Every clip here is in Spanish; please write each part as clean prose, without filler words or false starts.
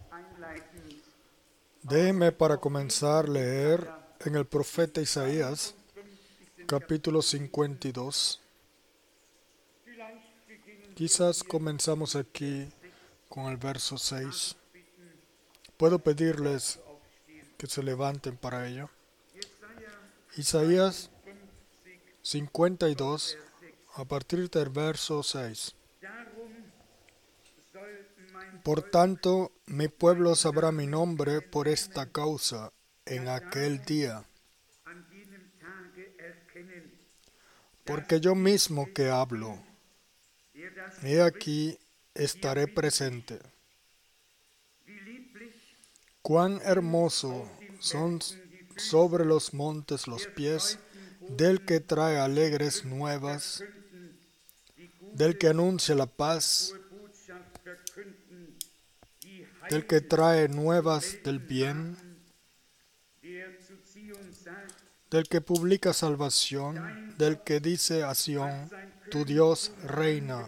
Déjeme para comenzar leer en el profeta Isaías, capítulo 52. Quizás comenzamos aquí con el verso 6. Puedo pedirles que se levanten para ello. Isaías 52, a partir del verso 6. Por tanto, mi pueblo sabrá mi nombre por esta causa en aquel día, porque yo mismo que hablo, he aquí estaré presente. Cuán hermoso son sobre los montes los pies del que trae alegres nuevas, del que anuncia la paz, del que trae nuevas del bien, del que publica salvación, del que dice a Sión, tu Dios reina.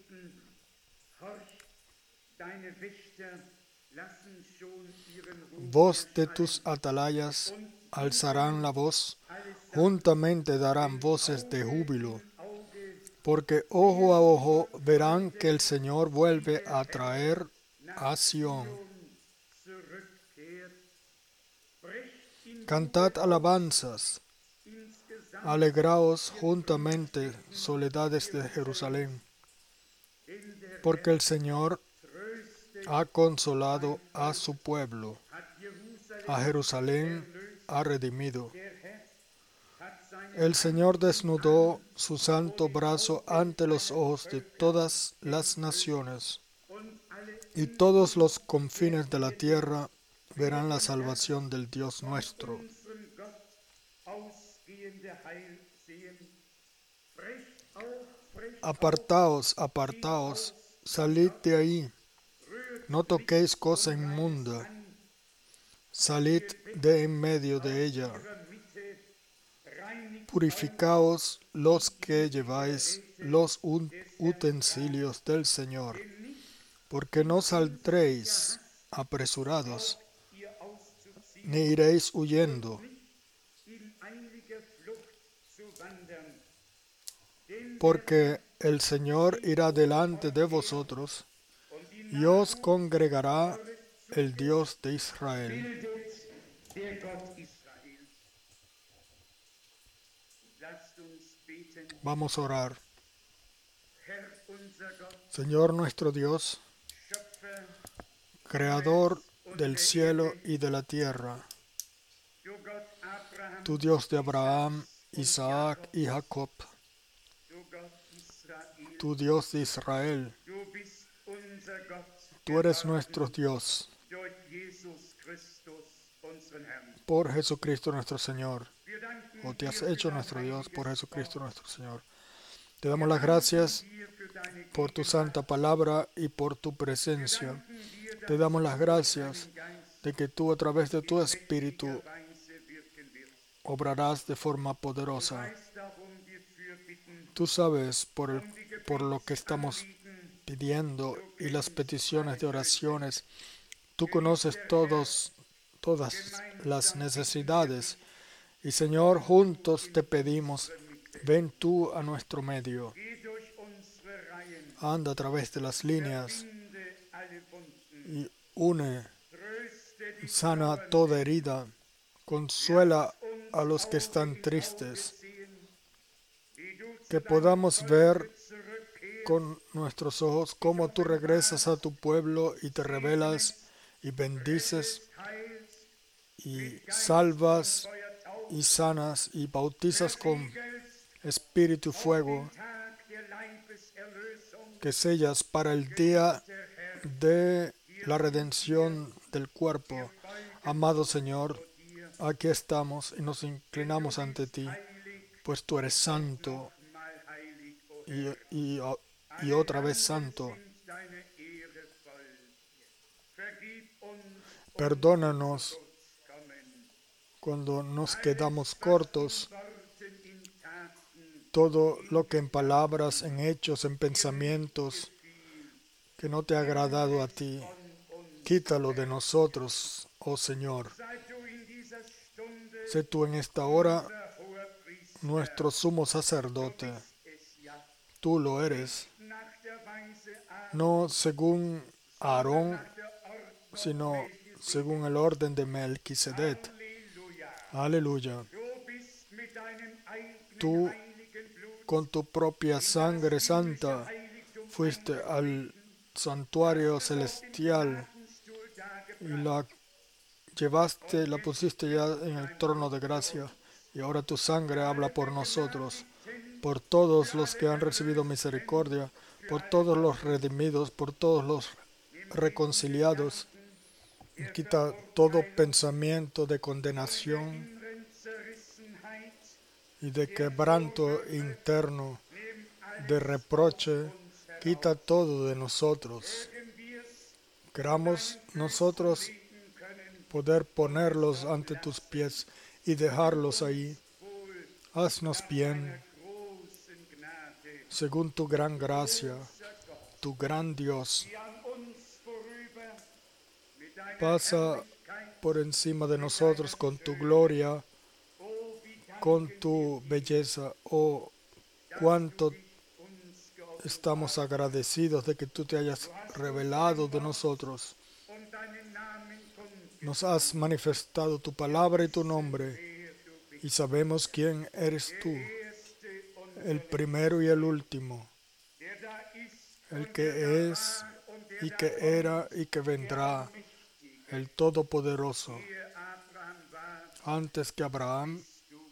Voz de tus atalayas alzarán la voz, juntamente darán voces de júbilo, porque ojo a ojo verán que el Señor vuelve a traer a Sión. Cantad alabanzas, alegraos juntamente, soledades de Jerusalén, porque el Señor ha consolado a su pueblo, a Jerusalén ha redimido. El Señor desnudó su santo brazo ante los ojos de todas las naciones, y todos los confines de la tierra verán la salvación del Dios nuestro. Apartaos, apartaos, salid de ahí, no toquéis cosa inmunda, salid de en medio de ella. Purificaos los que lleváis los utensilios del Señor, porque no saldréis apresurados, ni iréis huyendo, porque el Señor irá delante de vosotros y os congregará el Dios de Israel. Vamos a orar. Señor nuestro Dios, Creador del cielo y de la tierra, tu Dios de Abraham, Isaac y Jacob, tu Dios de Israel, tú eres nuestro Dios, por Jesucristo nuestro Señor, o te has hecho nuestro Dios por Jesucristo nuestro Señor. Te damos las gracias por tu santa palabra y por tu presencia. Te damos las gracias de que tú a través de tu Espíritu obrarás de forma poderosa. Tú sabes por lo que estamos pidiendo y las peticiones de oraciones. Tú conoces todas las necesidades. Y Señor, juntos te pedimos, ven tú a nuestro medio. Anda a través de las líneas y une, sana toda herida, consuela a los que están tristes, que podamos ver con nuestros ojos cómo tú regresas a tu pueblo y te revelas y bendices y salvas y sanas y bautizas con espíritu y fuego, que sellas para el día de la redención del cuerpo. Amado Señor, aquí estamos y nos inclinamos ante ti, pues tú eres santo y otra vez santo. Perdónanos cuando nos quedamos cortos, todo lo que en palabras, en hechos, en pensamientos, que no te ha agradado a ti. Quítalo de nosotros, oh Señor. Sé tú en esta hora nuestro sumo sacerdote. Tú lo eres, no según Aarón, sino según el orden de Melquisedec. Aleluya. Tú, con tu propia sangre santa, fuiste al santuario celestial y la llevaste, la pusiste ya en el trono de gracia. Y ahora tu sangre habla por nosotros, por todos los que han recibido misericordia, por todos los redimidos, por todos los reconciliados. Y quita todo pensamiento de condenación y de quebranto interno, de reproche. Quita todo de nosotros. Queramos nosotros poder ponerlos ante tus pies y dejarlos ahí. Haznos bien, según tu gran gracia, tu gran Dios. Pasa por encima de nosotros con tu gloria, con tu belleza. Oh, cuánto estamos agradecidos de que tú te hayas revelado de nosotros. Nos has manifestado tu palabra y tu nombre, y sabemos quién eres tú, el primero y el último, el que es y que era y que vendrá, el Todopoderoso. Antes que Abraham,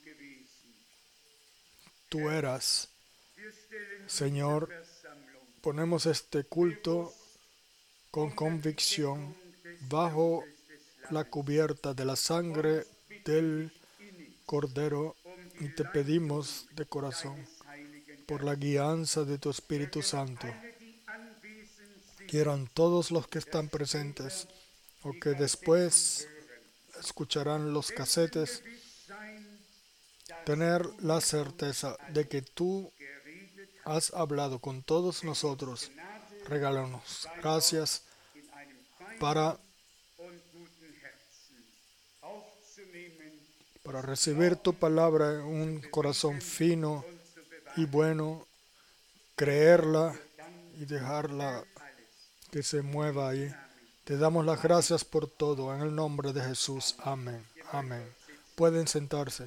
tú eras. Señor, ponemos este culto con convicción bajo la cubierta de la sangre del Cordero y te pedimos de corazón por la guianza de tu Espíritu Santo. Quieran todos los que están presentes o que después escucharán los casetes tener la certeza de que tú has hablado con todos nosotros. Regálanos gracias para recibir tu palabra en un corazón fino y bueno, creerla y dejarla que se mueva ahí. Te damos las gracias por todo, en el nombre de Jesús. Amén. Amén. Pueden sentarse.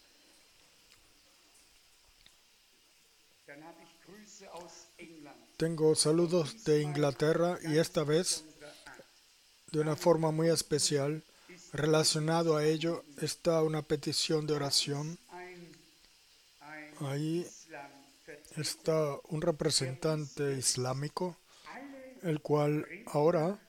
Tengo saludos de Inglaterra y esta vez, de una forma muy especial, relacionado a ello, está una petición de oración. Ahí está un representante islámico, el cual ahora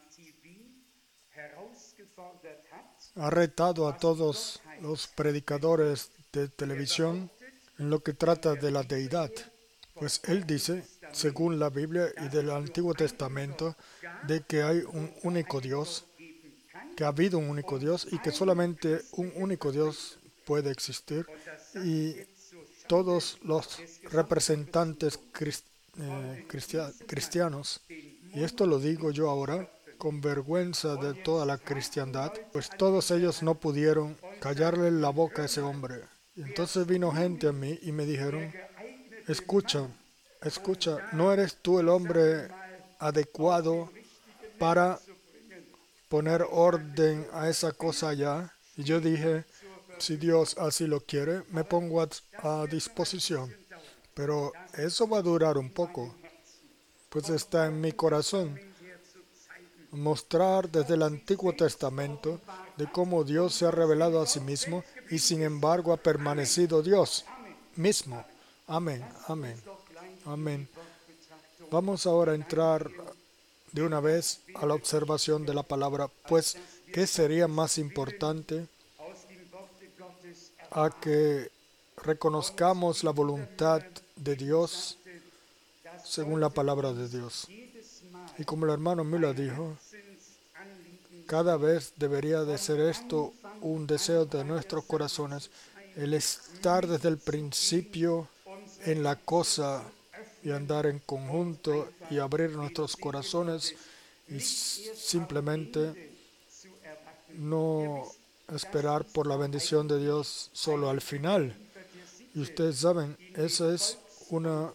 ha retado a todos los predicadores de televisión en lo que trata de la deidad. Pues él dice, según la Biblia y del Antiguo Testamento, de que hay un único Dios, que ha habido un único Dios y que solamente un único Dios puede existir. Y todos los representantes cristianos, y esto lo digo yo ahora, con vergüenza de toda la cristiandad, pues todos ellos no pudieron callarle la boca a ese hombre. Y entonces vino gente a mí y me dijeron, escucha, ¿no eres tú el hombre adecuado para poner orden a esa cosa allá? Y yo dije, si Dios así lo quiere, me pongo a disposición. Pero eso va a durar un poco, pues está en mi corazón mostrar desde el Antiguo Testamento de cómo Dios se ha revelado a sí mismo y sin embargo ha permanecido Dios mismo. Amén, amén, amén. Vamos ahora a entrar de una vez a la observación de la palabra, pues, ¿qué sería más importante a que reconozcamos la voluntad de Dios según la palabra de Dios? Y como el hermano Müller dijo, cada vez debería de ser esto un deseo de nuestros corazones, el estar desde el principio en la cosa y andar en conjunto y abrir nuestros corazones y simplemente no esperar por la bendición de Dios solo al final. Y ustedes saben, esa es una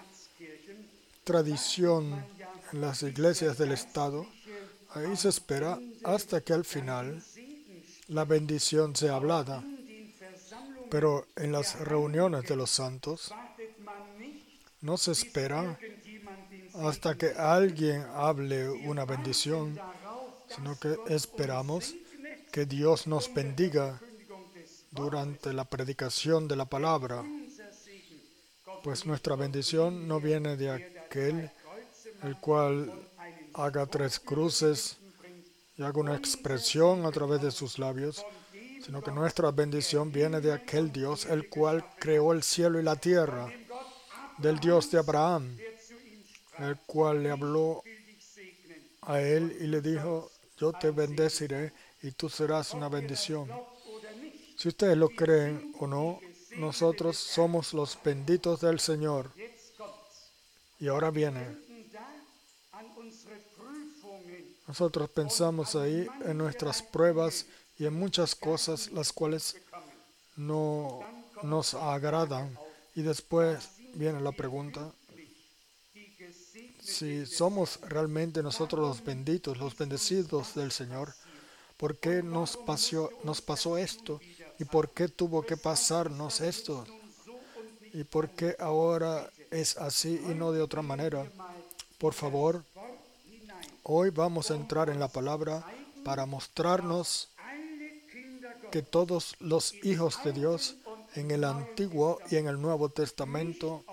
tradición en las iglesias del Estado. Ahí se espera hasta que al final la bendición sea hablada. Pero en las reuniones de los santos no se espera hasta que alguien hable una bendición, sino que esperamos que Dios nos bendiga durante la predicación de la palabra, pues nuestra bendición no viene de aquel el cual haga 3 cruces y haga una expresión a través de sus labios, sino que nuestra bendición viene de aquel Dios el cual creó el cielo y la tierra, del Dios de Abraham, el cual le habló a él y le dijo: yo te bendeciré y tú serás una bendición. Si ustedes lo creen o no, nosotros somos los benditos del Señor. Y ahora viene. Nosotros pensamos ahí en nuestras pruebas y en muchas cosas las cuales no nos agradan. Y después viene la pregunta: si somos realmente nosotros los benditos, los bendecidos del Señor, ¿por qué nos pasó esto? ¿Y por qué tuvo que pasarnos esto? ¿Y por qué ahora es así y no de otra manera? Por favor, hoy vamos a entrar en la palabra para mostrarnos que todos los hijos de Dios en el Antiguo y en el Nuevo Testamento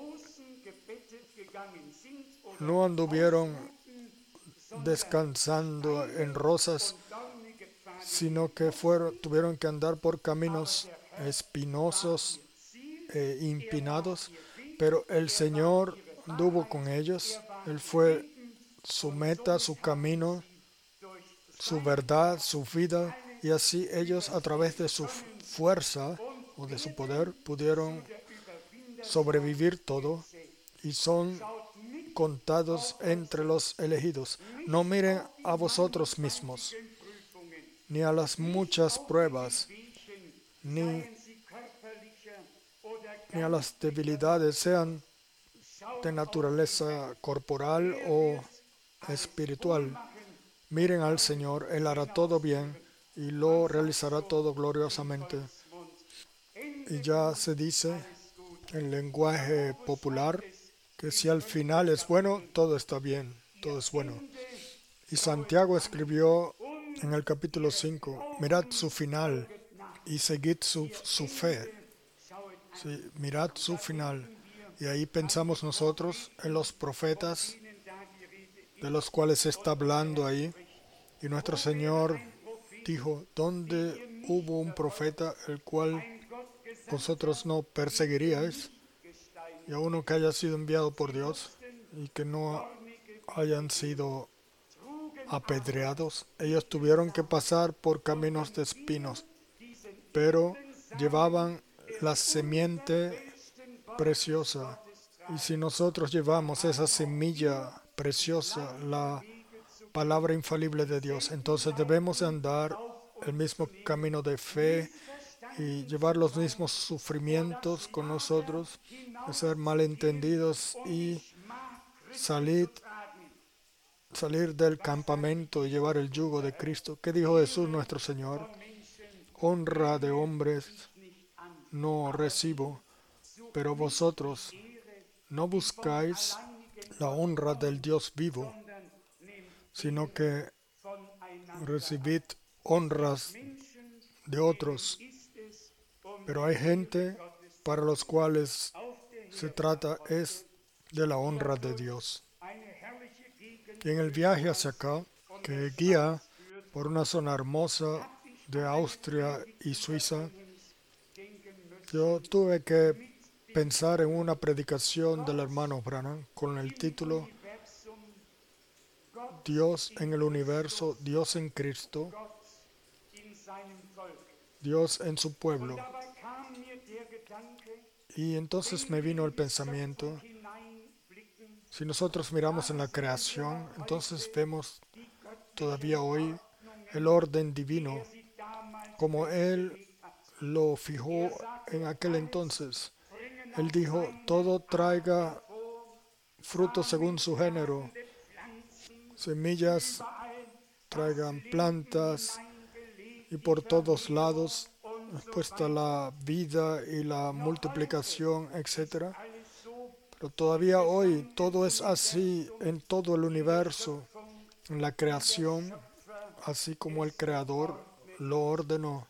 no anduvieron descansando en rosas, sino que tuvieron que andar por caminos espinosos e empinados, pero el Señor anduvo con ellos. Él fue su meta, su camino, su verdad, su vida, y así ellos a través de su fuerza o de su poder pudieron sobrevivir todo y son contados entre los elegidos. No miren a vosotros mismos, ni a las muchas pruebas, ni a las debilidades, sean de naturaleza corporal o espiritual. Miren al Señor, Él hará todo bien y lo realizará todo gloriosamente. Y ya se dice en lenguaje popular que si al final es bueno, todo está bien, todo es bueno. Y Santiago escribió en el capítulo 5, mirad su final y seguid su fe. Sí, mirad su final. Y ahí pensamos nosotros en los profetas de los cuales se está hablando ahí. Y nuestro Señor dijo: ¿dónde hubo un profeta el cual vosotros no perseguiríais? Y a uno que haya sido enviado por Dios y que no hayan sido apedreados. Ellos tuvieron que pasar por caminos de espinos, pero llevaban la simiente preciosa. Y si nosotros llevamos esa semilla preciosa, la palabra infalible de Dios, entonces debemos andar el mismo camino de fe y llevar los mismos sufrimientos con nosotros, ser malentendidos y salir del campamento y llevar el yugo de Cristo. ¿Qué dijo Jesús nuestro Señor? Honra de hombres no recibo, pero vosotros no buscáis la honra del Dios vivo, sino que recibid honras de otros. Pero hay gente para los cuales se trata es de la honra de Dios. Y en el viaje hacia acá, que guía por una zona hermosa de Austria y Suiza, yo tuve que pensar en una predicación del hermano Branham con el título Dios en el universo, Dios en Cristo, Dios en su pueblo. Y entonces me vino el pensamiento Si nosotros miramos en la creación, entonces vemos todavía hoy el orden divino, como Él lo fijó en aquel entonces. Él dijo, todo traiga fruto según su género, semillas, traigan plantas, y por todos lados puesta la vida y la multiplicación, etc. Pero todavía hoy todo es así en todo el universo, en la creación, así como el Creador lo ordenó.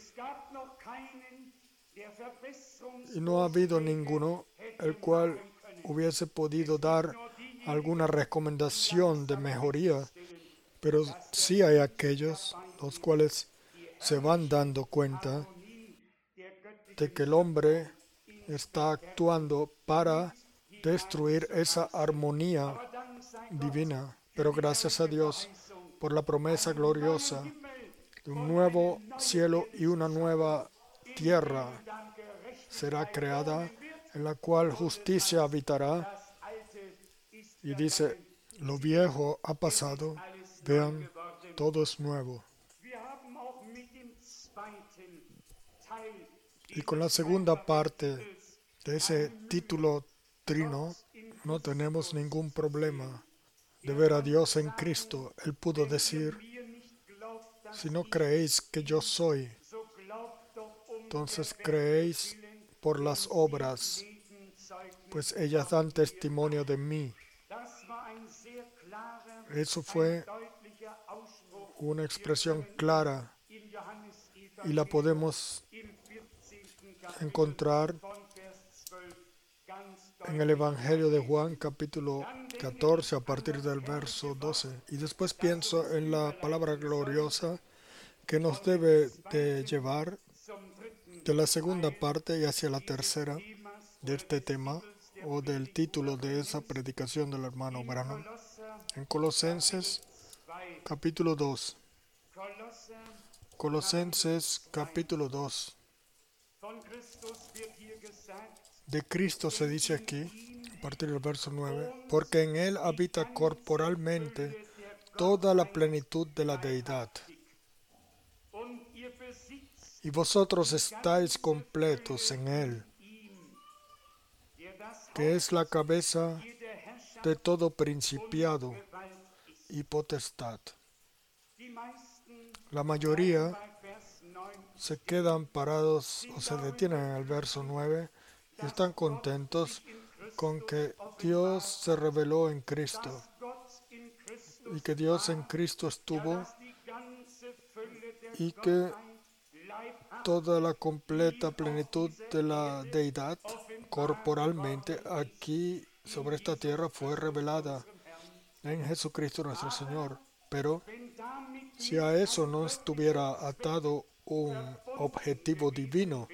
Y no ha habido ninguno el cual hubiese podido dar alguna recomendación de mejoría, pero sí hay aquellos los cuales se van dando cuenta de que el hombre está actuando para destruir esa armonía divina. Pero gracias a Dios por la promesa gloriosa de un nuevo cielo y una nueva tierra será creada, en la cual justicia habitará. Y dice, lo viejo ha pasado, vean, todo es nuevo. Y con la segunda parte de ese título trino, no tenemos ningún problema de ver a Dios en Cristo. Él pudo decir, si no creéis que yo soy, entonces creéis por las obras, pues ellas dan testimonio de mí. Eso fue una expresión clara y la podemos encontrar en el Evangelio de Juan capítulo 14 a partir del verso 12. Y después pienso en la palabra gloriosa que nos debe de llevar de la segunda parte y hacia la tercera de este tema o del título de esa predicación del hermano Branham. En Colosenses capítulo 2. Colosenses capítulo 2. De Cristo se dice aquí, a partir del verso 9, porque en Él habita corporalmente toda la plenitud de la deidad. Y vosotros estáis completos en Él, que es la cabeza de todo principado y potestad. La mayoría se quedan parados o se detienen en el verso 9 y están contentos con que Dios se reveló en Cristo y que Dios en Cristo estuvo y que toda la completa plenitud de la deidad corporalmente aquí sobre esta tierra fue revelada en Jesucristo nuestro Señor. Pero si a eso no estuviera atado un objetivo divino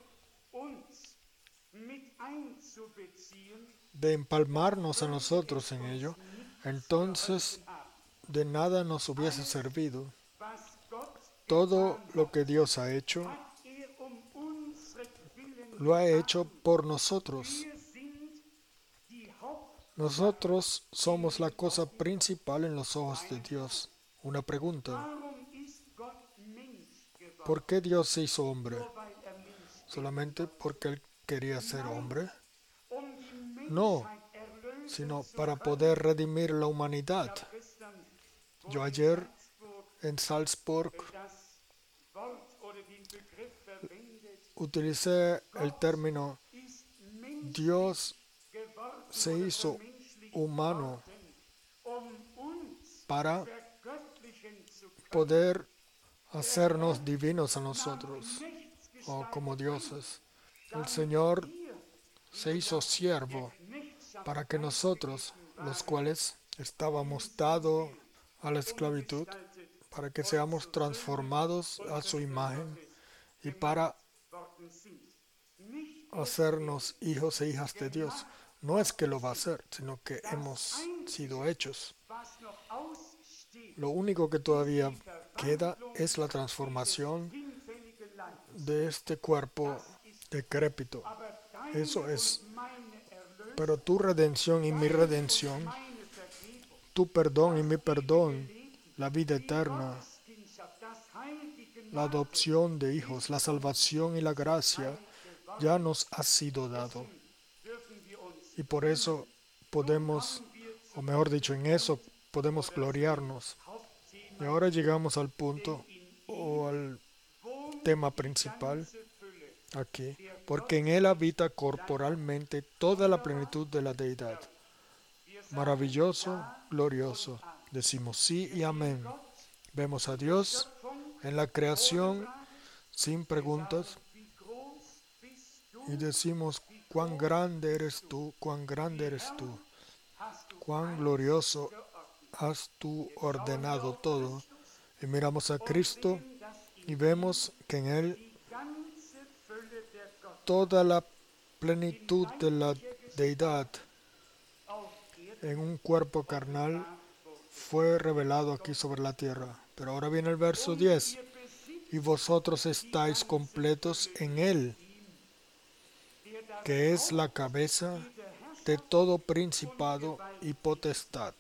de empalmarnos a nosotros en ello, entonces de nada nos hubiese servido. Todo lo que Dios ha hecho, lo ha hecho por nosotros. Nosotros somos la cosa principal en los ojos de Dios. Una pregunta: ¿por qué Dios se hizo hombre? ¿Solamente porque Él quería ser hombre? No, sino para poder redimir la humanidad. Yo ayer en Salzburg utilicé el término Dios se hizo humano para poder hacernos divinos a nosotros o como dioses. El Señor se hizo siervo para que nosotros, los cuales estábamos dados a la esclavitud, para que seamos transformados a su imagen y para hacernos hijos e hijas de Dios. No es que lo va a hacer, sino que hemos sido hechos. Lo único que todavía queda es la transformación de este cuerpo decrépito. Eso es Pero tu redención y mi redención, tu perdón y mi perdón, la vida eterna, la adopción de hijos, la salvación y la gracia ya nos ha sido dado. Y por eso podemos, o mejor dicho, en eso podemos gloriarnos. Y ahora llegamos al punto o al tema principal aquí, porque en Él habita corporalmente toda la plenitud de la deidad. Maravilloso, glorioso. Decimos sí y amén. Vemos a Dios en la creación sin preguntas y decimos cuán grande eres tú, cuán grande eres tú, cuán glorioso has tú ordenado todo. Y miramos a Cristo y vemos que en Él toda la plenitud de la deidad en un cuerpo carnal fue revelado aquí sobre la tierra. Pero ahora viene el verso 10. Y vosotros estáis completos en Él, que es la cabeza de todo principado y potestad.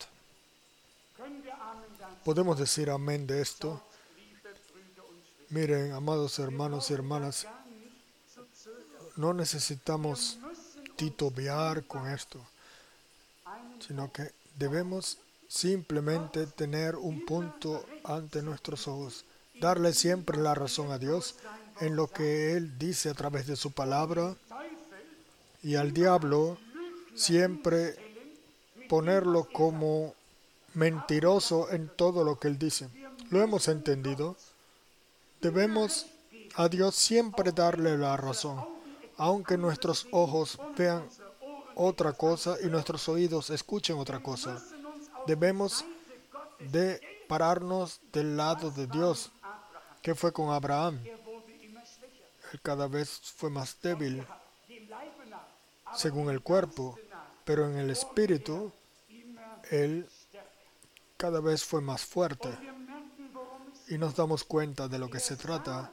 ¿Podemos decir amén de esto? Miren, amados hermanos y hermanas, no necesitamos titubear con esto, sino que debemos simplemente tener un punto ante nuestros ojos, darle siempre la razón a Dios en lo que Él dice a través de su palabra, y al diablo siempre ponerlo como mentiroso en todo lo que Él dice. ¿Lo hemos entendido? Debemos a Dios siempre darle la razón, aunque nuestros ojos vean otra cosa y nuestros oídos escuchen otra cosa. Debemos de pararnos del lado de Dios. ¿Qué fue con Abraham? Él cada vez fue más débil según el cuerpo, pero en el espíritu él cada vez fue más fuerte. Y nos damos cuenta de lo que se trata.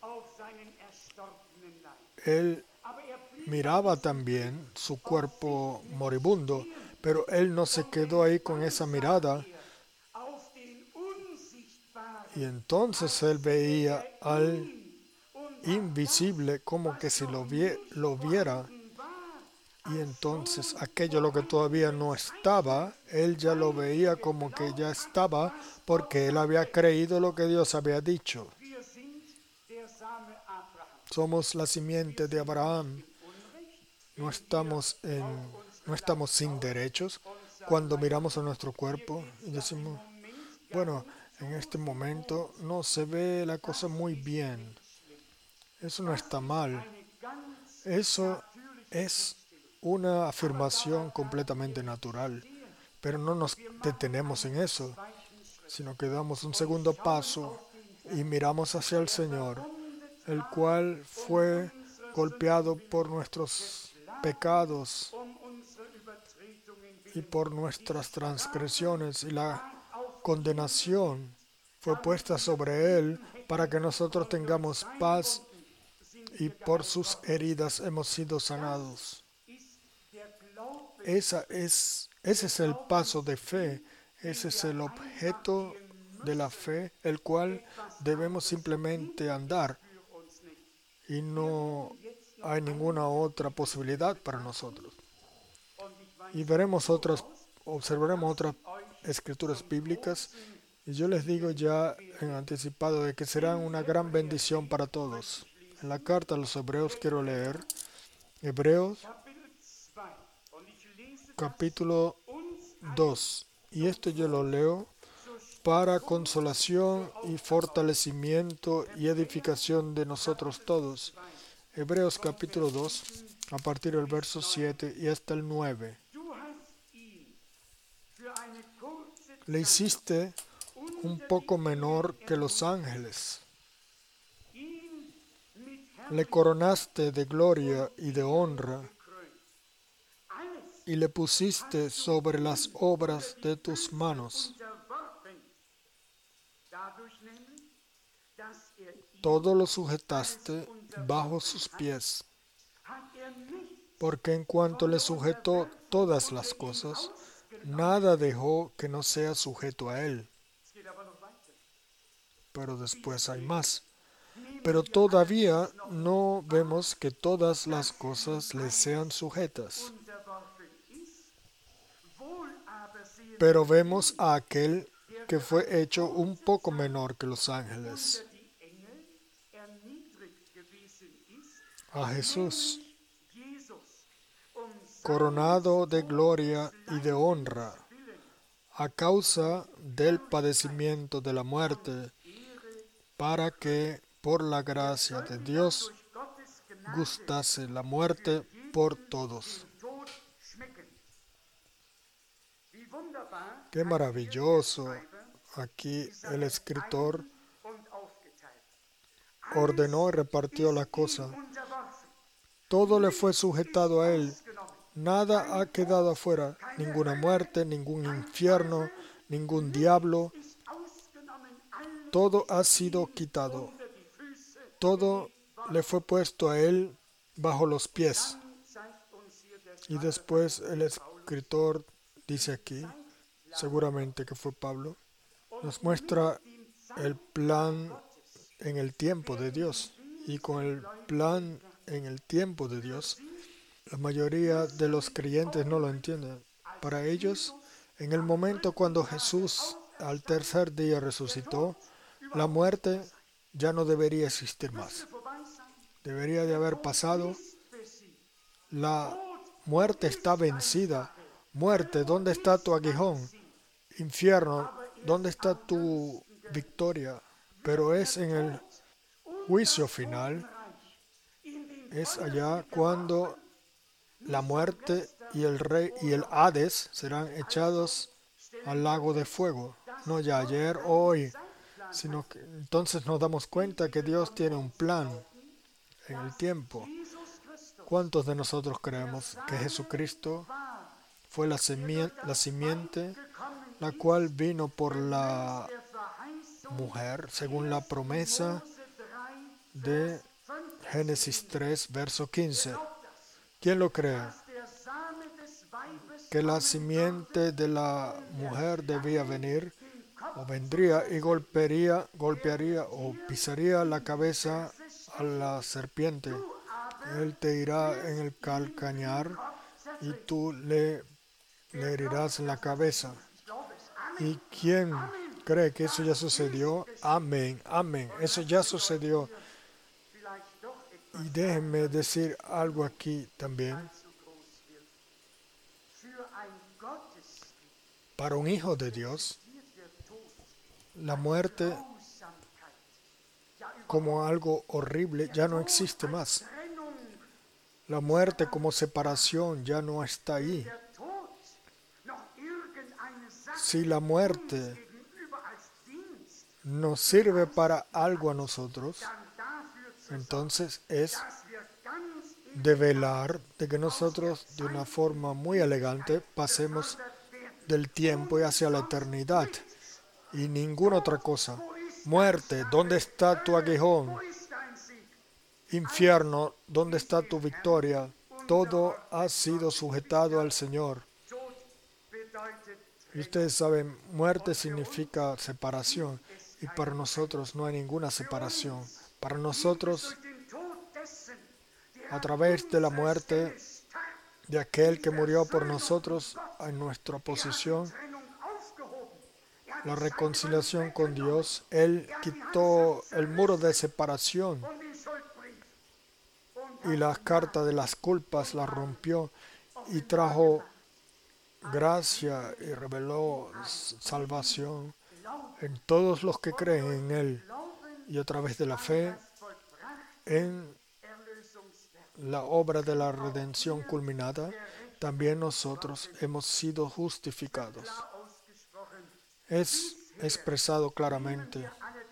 Él miraba también su cuerpo moribundo, pero él no se quedó ahí con esa mirada. Y entonces él veía al invisible como que si lo viera. Y entonces aquello lo que todavía no estaba, él ya lo veía como que ya estaba, porque él había creído lo que Dios había dicho. Somos la simiente de Abraham. No estamos sin derechos cuando miramos a nuestro cuerpo y decimos, bueno, en este momento no se ve la cosa muy bien. Eso no está mal. Eso es una afirmación completamente natural. Pero no nos detenemos en eso, sino que damos un segundo paso y miramos hacia el Señor, el cual fue golpeado por nuestros pecados y por nuestras transgresiones, y la condenación fue puesta sobre Él para que nosotros tengamos paz, y por sus heridas hemos sido sanados. Ese es el paso de fe, ese es el objeto de la fe, el cual debemos simplemente andar, y no hay ninguna otra posibilidad para nosotros. Y observaremos otras escrituras bíblicas, y yo les digo ya en anticipado de que serán una gran bendición para todos. En la carta a los Hebreos quiero leer Hebreos capítulo 2, y esto yo lo leo para consolación y fortalecimiento y edificación de nosotros todos. Hebreos capítulo 2, a partir del verso 7 y hasta el 9. Le hiciste un poco menor que los ángeles. Le coronaste de gloria y de honra, y le pusiste sobre las obras de tus manos. Todo lo sujetaste bajo sus pies. porque en cuanto le sujetó todas las cosas, nada dejó que no sea sujeto a él. Pero después hay más. Pero todavía no vemos que todas las cosas le sean sujetas. Pero vemos a aquel que fue hecho un poco menor que los ángeles, a Jesús, coronado de gloria y de honra, a causa del padecimiento de la muerte, para que, por la gracia de Dios, gustase la muerte por todos. Qué maravilloso. Aquí el escritor ordenó y repartió la cosa. Todo le fue sujetado a él. Nada ha quedado afuera. Ninguna muerte, ningún infierno, ningún diablo. Todo ha sido quitado. Todo le fue puesto a él bajo los pies. Y después el escritor dice aquí, seguramente que fue Pablo, nos muestra el plan en el tiempo de Dios. Y con el plan en el tiempo de Dios, la mayoría de los creyentes no lo entienden. Para ellos, en el momento cuando Jesús al tercer día resucitó, la muerte ya no debería existir más. Debería de haber pasado. La muerte está vencida. Muerte, ¿dónde está tu aguijón? Infierno, ¿dónde está tu victoria? Pero es en el juicio final, es allá cuando la muerte y el rey y el Hades serán echados al lago de fuego. No ya ayer, hoy, sino que entonces nos damos cuenta que Dios tiene un plan en el tiempo. ¿Cuántos de nosotros creemos que Jesucristo fue la simiente, la cual vino por la mujer, según la promesa de Génesis 3, verso 15? ¿Quién lo cree? Que la simiente de la mujer debía venir o vendría y golpearía o pisaría la cabeza a la serpiente. Él te irá en el calcañar y tú le herirás en la cabeza. ¿Y quién cree que eso ya sucedió? Amén, amén. Eso ya sucedió. Y déjenme decir algo aquí también. Para un hijo de Dios, la muerte como algo horrible ya no existe más. La muerte como separación ya no está ahí. Si la muerte nos sirve para algo a nosotros, entonces es de velar de que nosotros de una forma muy elegante pasemos del tiempo y hacia la eternidad y ninguna otra cosa. Muerte, ¿dónde está tu aguijón? Infierno, ¿dónde está tu victoria? Todo ha sido sujetado al Señor. Y ustedes saben, muerte significa separación y para nosotros no hay ninguna separación. Para nosotros, a través de la muerte de aquel que murió por nosotros en nuestra posición, la reconciliación con Dios, Él quitó el muro de separación y la carta de las culpas la rompió y trajo gracia y reveló salvación en todos los que creen en Él y a través de la fe en la obra de la redención culminada, también nosotros hemos sido justificados. Es expresado claramente.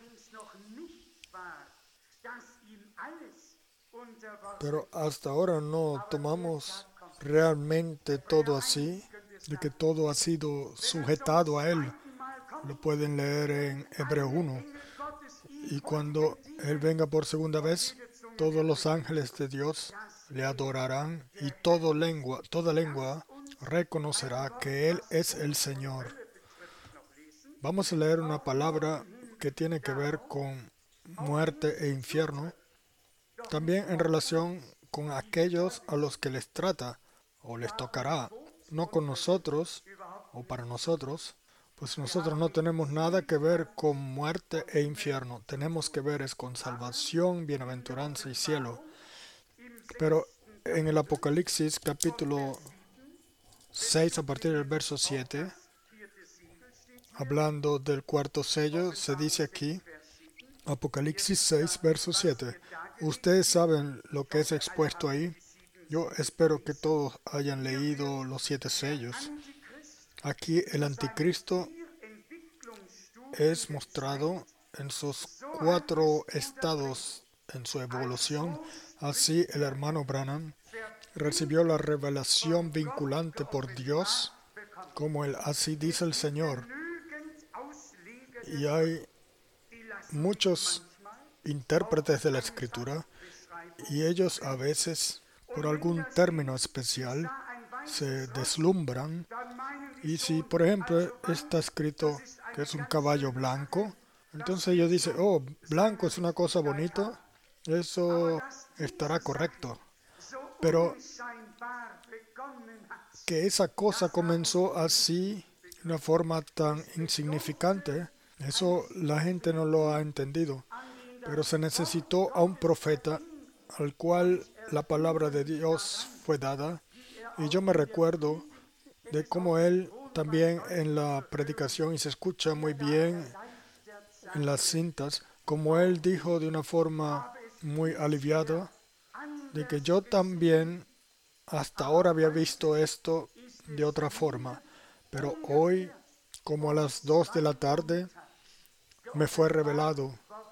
Pero hasta ahora no tomamos realmente todo así, de que todo ha sido sujetado a Él. Lo pueden leer en Hebreo 1. Y cuando Él venga por segunda vez, todos los ángeles de Dios le adorarán y toda lengua reconocerá que Él es el Señor. Vamos a leer una palabra que tiene que ver con muerte e infierno, también en relación con aquellos a los que les trata o les tocará, no con nosotros o para nosotros, pues nosotros no tenemos nada que ver con muerte e infierno, tenemos que ver es con salvación, bienaventuranza y cielo. Pero en el Apocalipsis capítulo 6 a partir del verso 7, hablando del cuarto sello, se dice aquí, Apocalipsis 6, verso 7. Ustedes saben lo que es expuesto ahí. Yo espero que todos hayan leído los 7 sellos. Aquí el anticristo es mostrado en sus 4 estados en su evolución. Así el hermano Branham recibió la revelación vinculante por Dios, como el así dice el Señor. Y hay muchos intérpretes de la Escritura y ellos a veces, por algún término especial, se deslumbran. Y si, por ejemplo, está escrito que es un caballo blanco, entonces ellos dicen, oh, blanco es una cosa bonita, eso estará correcto. Pero que esa cosa comenzó así, de una forma tan insignificante, eso la gente no lo ha entendido. Pero se necesitó a un profeta al cual la palabra de Dios fue dada. Y yo me recuerdo de cómo él también en la predicación, y se escucha muy bien en las cintas, como él dijo de una forma muy aliviada, de que yo también hasta ahora había visto esto de otra forma, pero hoy, como a las 2 de la tarde, me fue revelado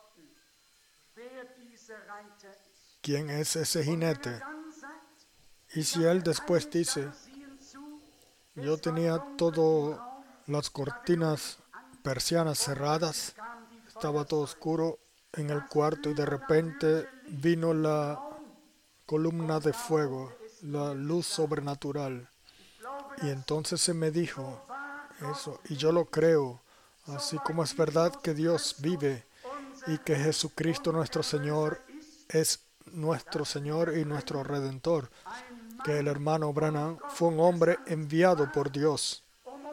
quién es ese jinete. Y si él después dice, yo tenía todas las cortinas persianas cerradas, estaba todo oscuro en el cuarto y de repente vino la columna de fuego, la luz sobrenatural. Y entonces se me dijo eso, y yo lo creo, así como es verdad que Dios vive y que Jesucristo nuestro Señor es nuestro Señor y nuestro Redentor, que el hermano Branham fue un hombre enviado por Dios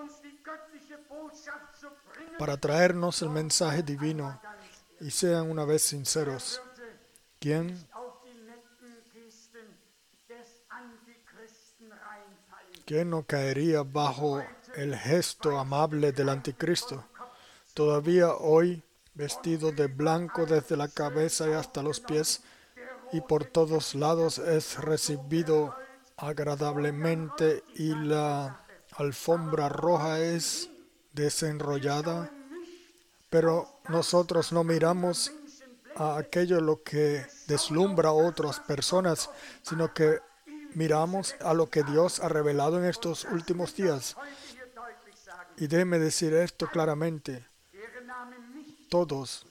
para traernos el mensaje divino. Y sean una vez sinceros, ¿quién no caería bajo el gesto amable del anticristo? Todavía hoy, vestido de blanco desde la cabeza y hasta los pies, y por todos lados es recibido agradablemente, y la alfombra roja es desenrollada, pero nosotros no miramos a aquello lo que deslumbra a otras personas, sino que miramos a lo que Dios ha revelado en estos últimos días. Y déjeme decir esto claramente, todos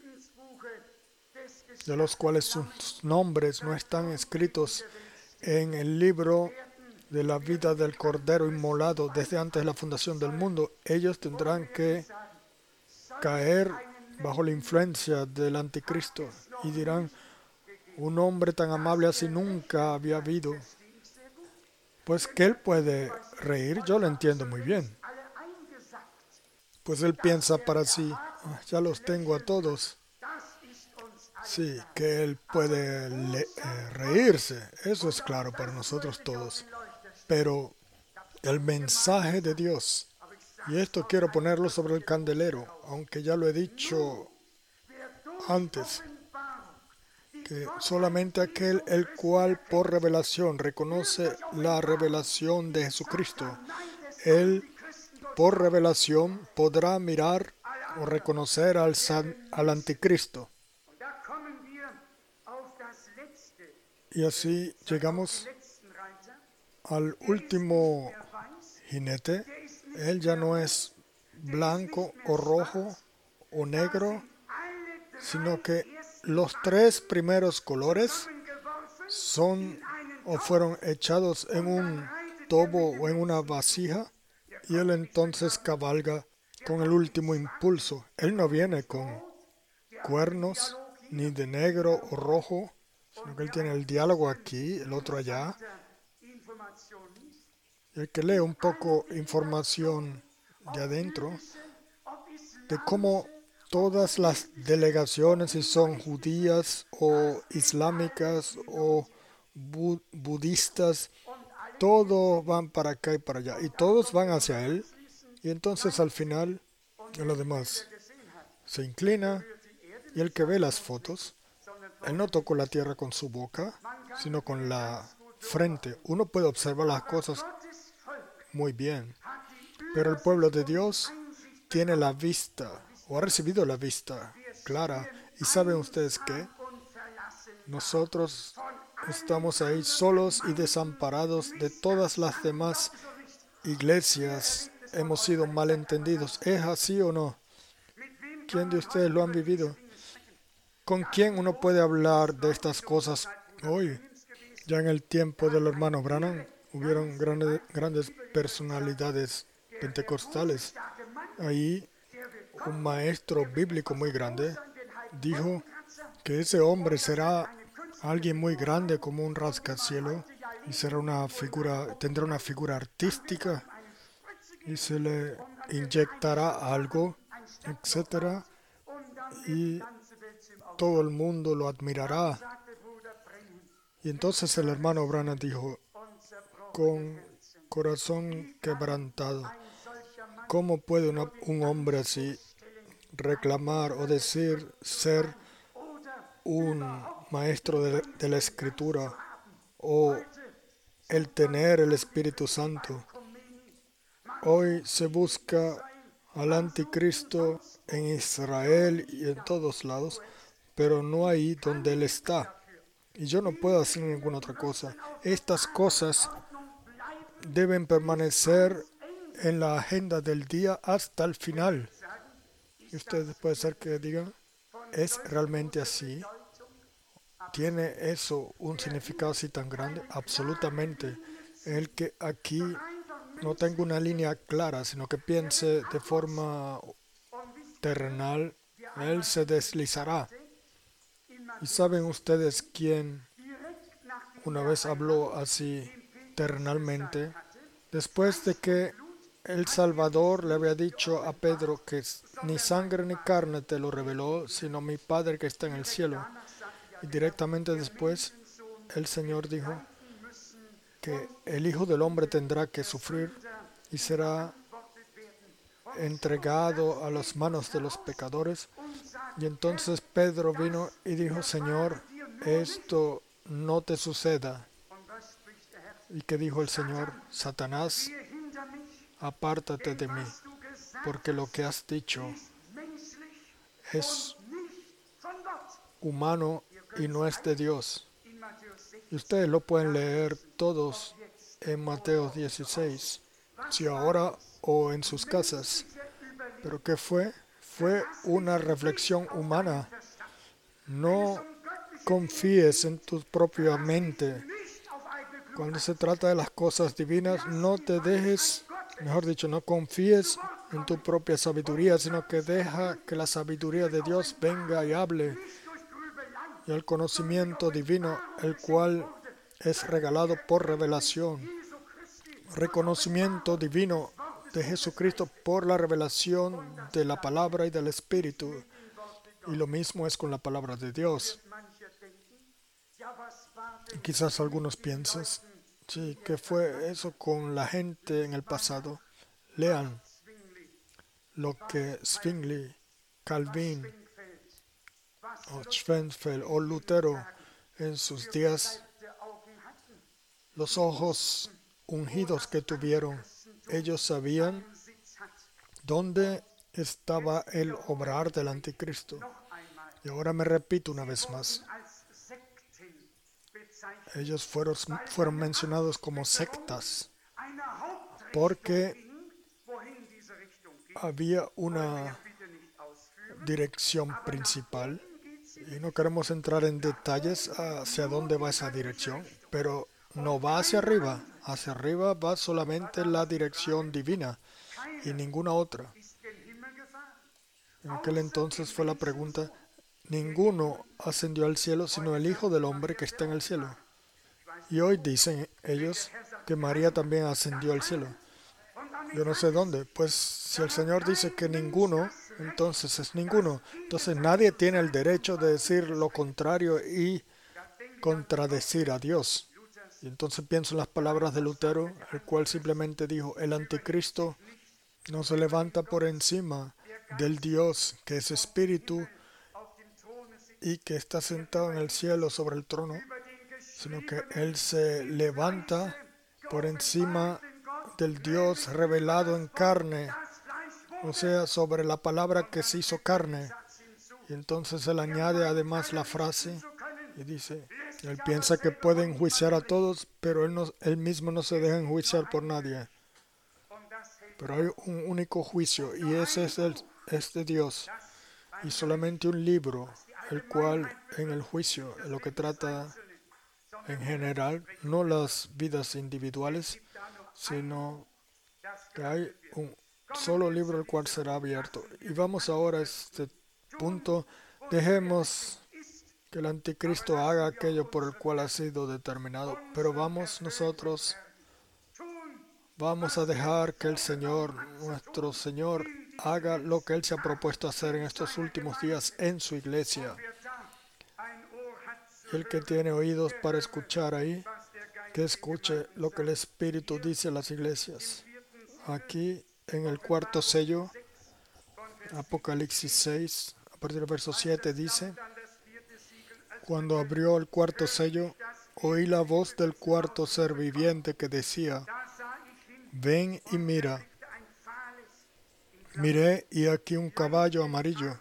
de los cuales sus nombres no están escritos en el libro de la vida del Cordero inmolado desde antes de la fundación del mundo, ellos tendrán que caer bajo la influencia del anticristo y dirán, un hombre tan amable así nunca había habido. Pues que él puede reír, yo lo entiendo muy bien. Pues él piensa para sí, ya los tengo a todos. Sí, que él puede reírse, eso es claro para nosotros todos. Pero el mensaje de Dios, y esto quiero ponerlo sobre el candelero, aunque ya lo he dicho antes, que solamente aquel el cual por revelación reconoce la revelación de Jesucristo, él por revelación podrá mirar o reconocer al anticristo. Y así llegamos al último jinete. Él ya no es blanco o rojo o negro, sino que los 3 primeros colores son o fueron echados en un tobo o en una vasija, y él entonces cabalga con el último impulso. Él no viene con cuernos, ni de negro o rojo, sino que él tiene el diálogo aquí, el otro allá. Y el que lee un poco información de adentro, de cómo todas las delegaciones, si son judías o islámicas o budistas, todos van para acá y para allá, y todos van hacia él, y entonces al final, lo demás se inclina, y el que ve las fotos, él no tocó la tierra con su boca, sino con la frente. Uno puede observar las cosas muy bien, pero el pueblo de Dios tiene la vista, o ha recibido la vista clara, y saben ustedes que nosotros estamos ahí solos y desamparados de todas las demás iglesias. Hemos sido malentendidos. ¿Es así o no? ¿Quién de ustedes lo han vivido? ¿Con quién uno puede hablar de estas cosas hoy? Ya en el tiempo del hermano Branham hubieron grandes personalidades pentecostales. Ahí un maestro bíblico muy grande dijo que ese hombre será alguien muy grande como un rascacielos, y será tendrá una figura artística, y se le inyectará algo, etcétera, y todo el mundo lo admirará. Y entonces el hermano Branham dijo, con corazón quebrantado, ¿cómo puede un hombre así reclamar o decir ser un maestro de la Escritura, o el tener el Espíritu Santo? Hoy se busca al anticristo en Israel y en todos lados, pero no ahí donde Él está. Y yo no puedo hacer ninguna otra cosa. Estas cosas deben permanecer en la agenda del día hasta el final. Y ustedes puede ser que digan, ¿es realmente así? ¿Tiene eso un significado así tan grande? Absolutamente. El que aquí no tenga una línea clara, sino que piense de forma terrenal, él se deslizará. ¿Y saben ustedes quién una vez habló así terrenalmente? Después de que el Salvador le había dicho a Pedro que ni sangre ni carne te lo reveló, sino mi Padre que está en el cielo. Y directamente después el Señor dijo que el Hijo del Hombre tendrá que sufrir y será entregado a las manos de los pecadores. Y entonces Pedro vino y dijo, Señor, esto no te suceda. ¿Y qué dijo el Señor? Satanás, apártate de mí, porque lo que has dicho es humano y no es de Dios. Y ustedes lo pueden leer todos en Mateo 16, si ahora o en sus casas. ¿Pero qué fue? Fue una reflexión humana. No confíes en tu propia mente. Cuando se trata de las cosas divinas, no te dejes, mejor dicho, no confíes en tu propia sabiduría, sino que deja que la sabiduría de Dios venga y hable. Y el conocimiento divino, el cual es regalado por revelación. Reconocimiento divino de Jesucristo por la revelación de la palabra y del Espíritu. Y lo mismo es con la palabra de Dios. Y quizás algunos piensen, sí, ¿qué fue eso con la gente en el pasado? Lean lo que Zwingli, Calvin, o Schwenfeld o Lutero en sus días, los ojos ungidos que tuvieron. Ellos sabían dónde estaba el obrar del anticristo. Y ahora me repito una vez más. Ellos fueron mencionados como sectas porque había una dirección principal. Y no queremos entrar en detalles hacia dónde va esa dirección, pero no va hacia arriba. Hacia arriba va solamente la dirección divina y ninguna otra. En aquel entonces fue la pregunta, ninguno ascendió al cielo sino el Hijo del Hombre que está en el cielo. Y hoy dicen ellos que María también ascendió al cielo. Yo no sé dónde. Pues si el Señor dice que ninguno, entonces es ninguno. Entonces nadie tiene el derecho de decir lo contrario y contradecir a Dios. Y entonces pienso en las palabras de Lutero, el cual simplemente dijo, el anticristo no se levanta por encima del Dios que es espíritu y que está sentado en el cielo sobre el trono, sino que Él se levanta por encima del Dios revelado en carne, o sea, sobre la palabra que se hizo carne. Y entonces Él añade además la frase y dice, Él piensa que puede enjuiciar a todos, pero Él mismo no se deja enjuiciar por nadie. Pero hay un único juicio y ese es de Dios. Y solamente un libro, el cual en el juicio, lo que trata en general, no las vidas individuales, sino que hay un solo libro el cual será abierto. Y vamos ahora a este punto. Dejemos que el anticristo haga aquello por el cual ha sido determinado, pero vamos a dejar que el Señor, nuestro Señor, haga lo que Él se ha propuesto hacer en estos últimos días en su iglesia. Y el que tiene oídos para escuchar ahí, que escuche lo que el Espíritu dice a las iglesias. Aquí en el cuarto sello, Apocalipsis 6, a partir del verso 7 dice, cuando abrió el cuarto sello, oí la voz del cuarto ser viviente que decía, ven y mira. Miré y aquí un caballo amarillo.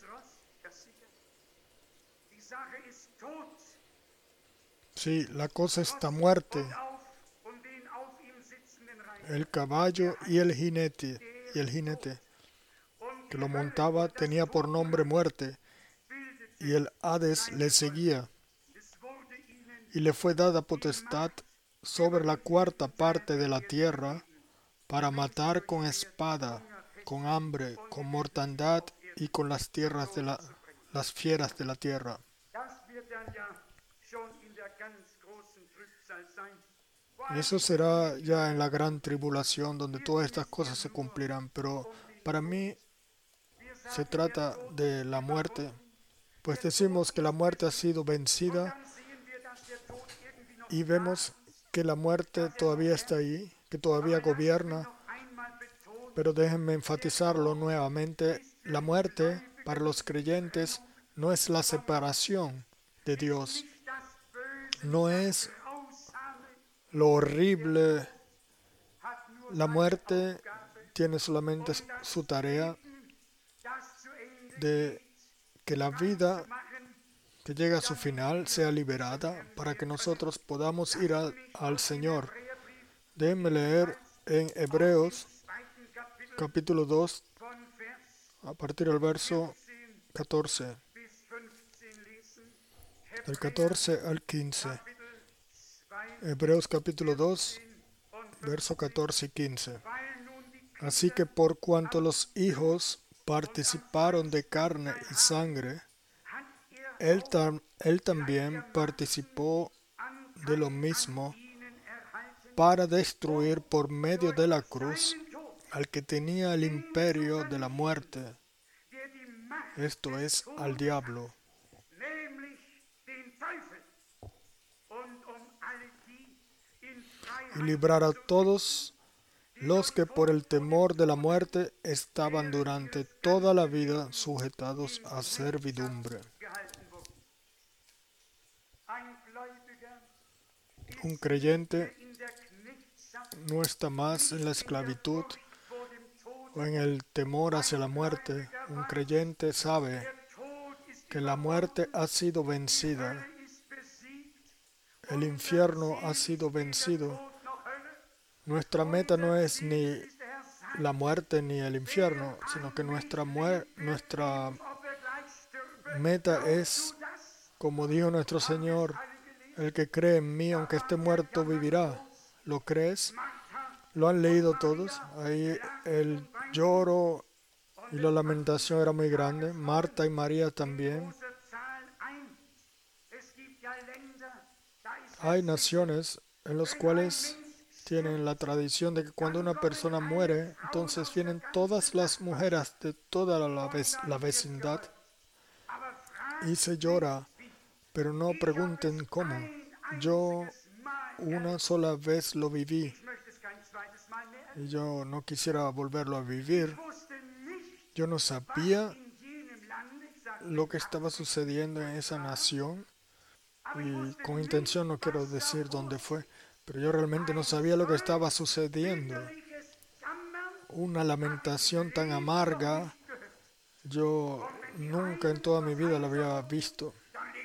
Sí, la cosa está muerte. El caballo y el jinete que lo montaba tenía por nombre muerte, y el Hades le seguía, y le fue dada potestad sobre la cuarta parte de la tierra para matar con espada, con hambre, con mortandad y con las fieras de la tierra. Eso será ya en la gran tribulación donde todas estas cosas se cumplirán, pero para mí se trata de la muerte, pues decimos que la muerte ha sido vencida y vemos que la muerte todavía está ahí, que todavía gobierna, pero déjenme enfatizarlo nuevamente, la muerte para los creyentes no es la separación de Dios, no es lo horrible. La muerte tiene solamente su tarea de que la vida que llega a su final sea liberada para que nosotros podamos ir al Señor. Déjenme leer en Hebreos capítulo 2 a partir del verso 14, del 14 al 15. Hebreos capítulo 2, verso 14 y 15. Así que por cuanto los hijos participaron de carne y sangre, él también participó de lo mismo para destruir por medio de la cruz al que tenía el imperio de la muerte, esto es, al diablo, y librar a todos los que por el temor de la muerte estaban durante toda la vida sujetados a servidumbre. Un creyente no está más en la esclavitud o en el temor hacia la muerte. Un creyente sabe que la muerte ha sido vencida. El infierno ha sido vencido. Nuestra meta no es ni la muerte ni el infierno, sino que nuestra meta es, como dijo nuestro Señor, El que cree en mí, aunque esté muerto, vivirá. ¿Lo crees? ¿Lo han leído todos? Ahí el lloro y la lamentación era muy grande. Marta y María también. Hay naciones en las cuales tienen la tradición de que cuando una persona muere, entonces vienen todas las mujeres de toda la vecindad y se llora, pero no pregunten cómo. Yo una sola vez lo viví y yo no quisiera volverlo a vivir. Yo no sabía lo que estaba sucediendo en esa nación y con intención no quiero decir dónde fue, pero yo realmente no sabía lo que estaba sucediendo. Una lamentación tan amarga, yo nunca en toda mi vida la había visto.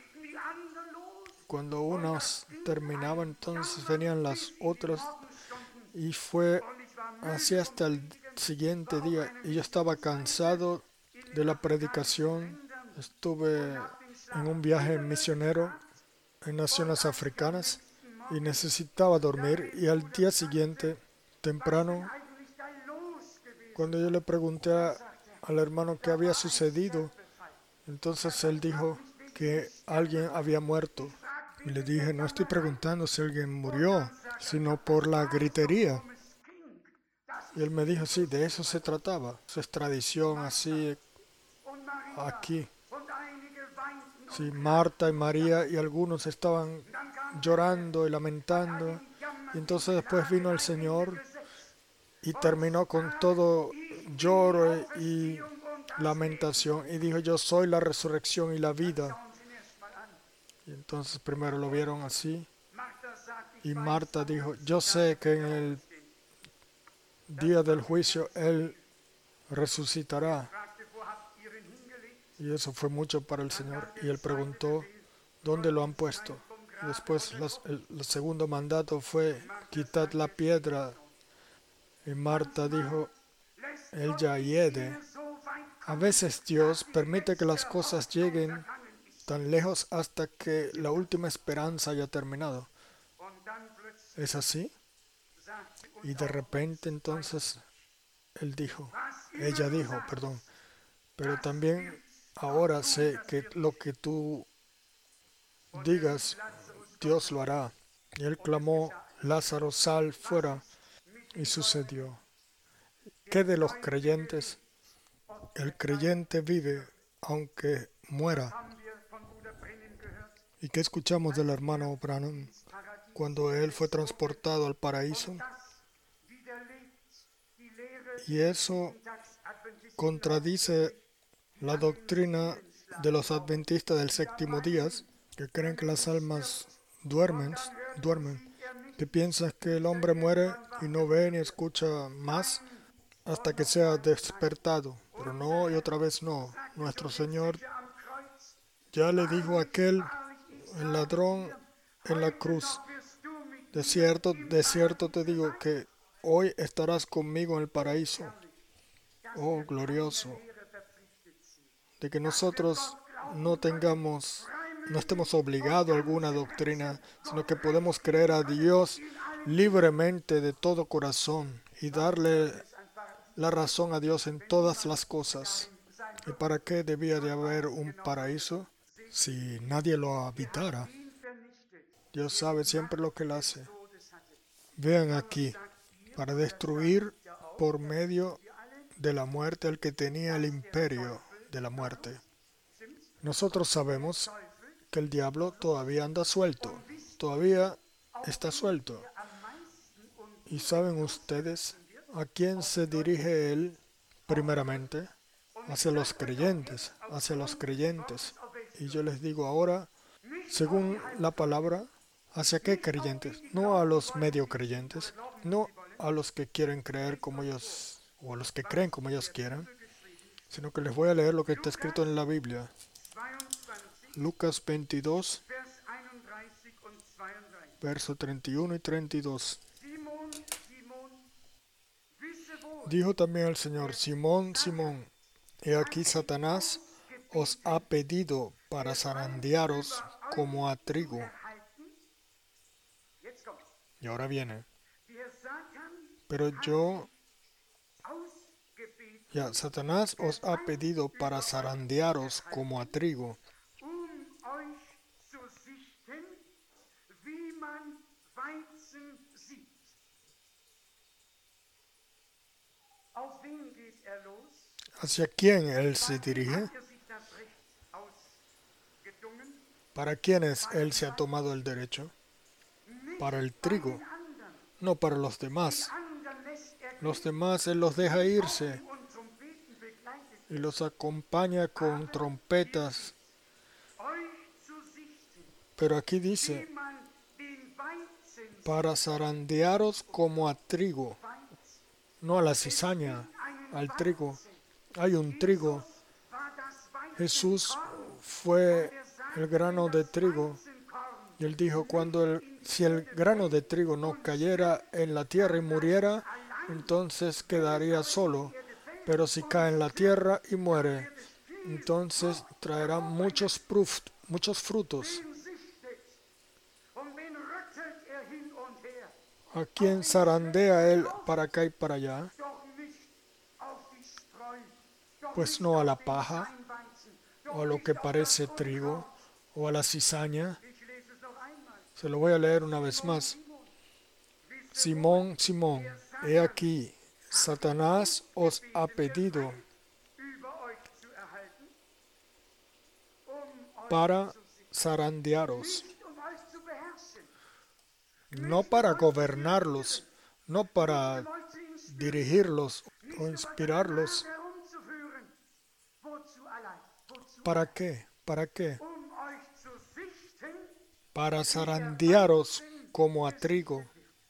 Cuando unos terminaban, entonces venían las otras y fue así hasta el siguiente día. Y yo estaba cansado de la predicación. Estuve en un viaje misionero en naciones africanas y necesitaba dormir. Y al día siguiente, temprano, cuando yo le pregunté al hermano qué había sucedido, entonces él dijo que alguien había muerto. Y le dije, no estoy preguntando si alguien murió, sino por la gritería. Y él me dijo, sí, de eso se trataba. Eso es tradición así aquí. Sí, Marta y María y algunos estaban llorando y lamentando. Y entonces después vino el Señor y terminó con todo lloro y lamentación. Y dijo, yo soy la resurrección y la vida. Y entonces primero lo vieron así. Y Marta dijo, yo sé que en el día del juicio Él resucitará. Y eso fue mucho para el Señor. Y Él preguntó, ¿dónde lo han puesto? Y después el segundo mandato fue, quitad la piedra. Y Marta dijo, Él ya hiede. A veces Dios permite que las cosas lleguen tan lejos hasta que la última esperanza haya terminado. ¿Es así? Y de repente entonces ella dijo, perdón, pero también ahora sé que lo que tú digas, Dios lo hará. Y él clamó, Lázaro, sal fuera, y sucedió. ¿Qué de los creyentes? El creyente vive aunque muera. ¿Y qué escuchamos del hermano Branham cuando él fue transportado al paraíso? Y eso contradice la doctrina de los adventistas del séptimo día, que creen que las almas duermen, que piensan que el hombre muere y no ve ni escucha más hasta que sea despertado. Pero no, y otra vez no. Nuestro Señor ya le dijo a aquel, el ladrón en la cruz, de cierto te digo que hoy estarás conmigo en el paraíso. Oh, glorioso, de que nosotros no estemos obligados a alguna doctrina, sino que podemos creer a Dios libremente de todo corazón y darle la razón a Dios en todas las cosas. ¿Y para qué debía de haber un paraíso si nadie lo habitara? Dios sabe siempre lo que Él hace. Vean aquí, para destruir por medio de la muerte al que tenía el imperio de la muerte. Nosotros sabemos que el diablo todavía anda suelto, todavía está suelto. ¿Y saben ustedes a quién se dirige él primeramente? Hacia los creyentes, hacia los creyentes. Y yo les digo ahora, según la palabra, ¿hacia qué creyentes? No a los medio creyentes, no a los que quieren creer como ellos, o a los que creen como ellos quieran, sino que les voy a leer lo que está escrito en la Biblia. Lucas 22, verso 31 y 32. Dijo también el Señor, Simón, Simón, he aquí Satanás os ha pedido para zarandearos como a trigo, Y ahora viene. Pero Satanás os ha pedido para zarandearos como a trigo. ¿Hacia quién él se dirige? ¿Para quiénes él se ha tomado el derecho? Para el trigo, no para los demás. Los demás él los deja irse y los acompaña con trompetas. Pero aquí dice, para zarandearos como a trigo, no a la cizaña, al trigo. Hay un trigo. Jesús fue el grano de trigo. Y él dijo, si el grano de trigo no cayera en la tierra y muriera, entonces quedaría solo. Pero si cae en la tierra y muere, entonces traerá muchos frutos. ¿A quién zarandea él para acá y para allá? Pues no a la paja, o a lo que parece trigo, o a la cizaña. Se lo voy a leer una vez más. Simón, Simón, he aquí, Satanás os ha pedido para zarandearos, no para gobernarlos, no para dirigirlos o inspirarlos. ¿Para qué? ¿Para qué? Para zarandearos como a trigo.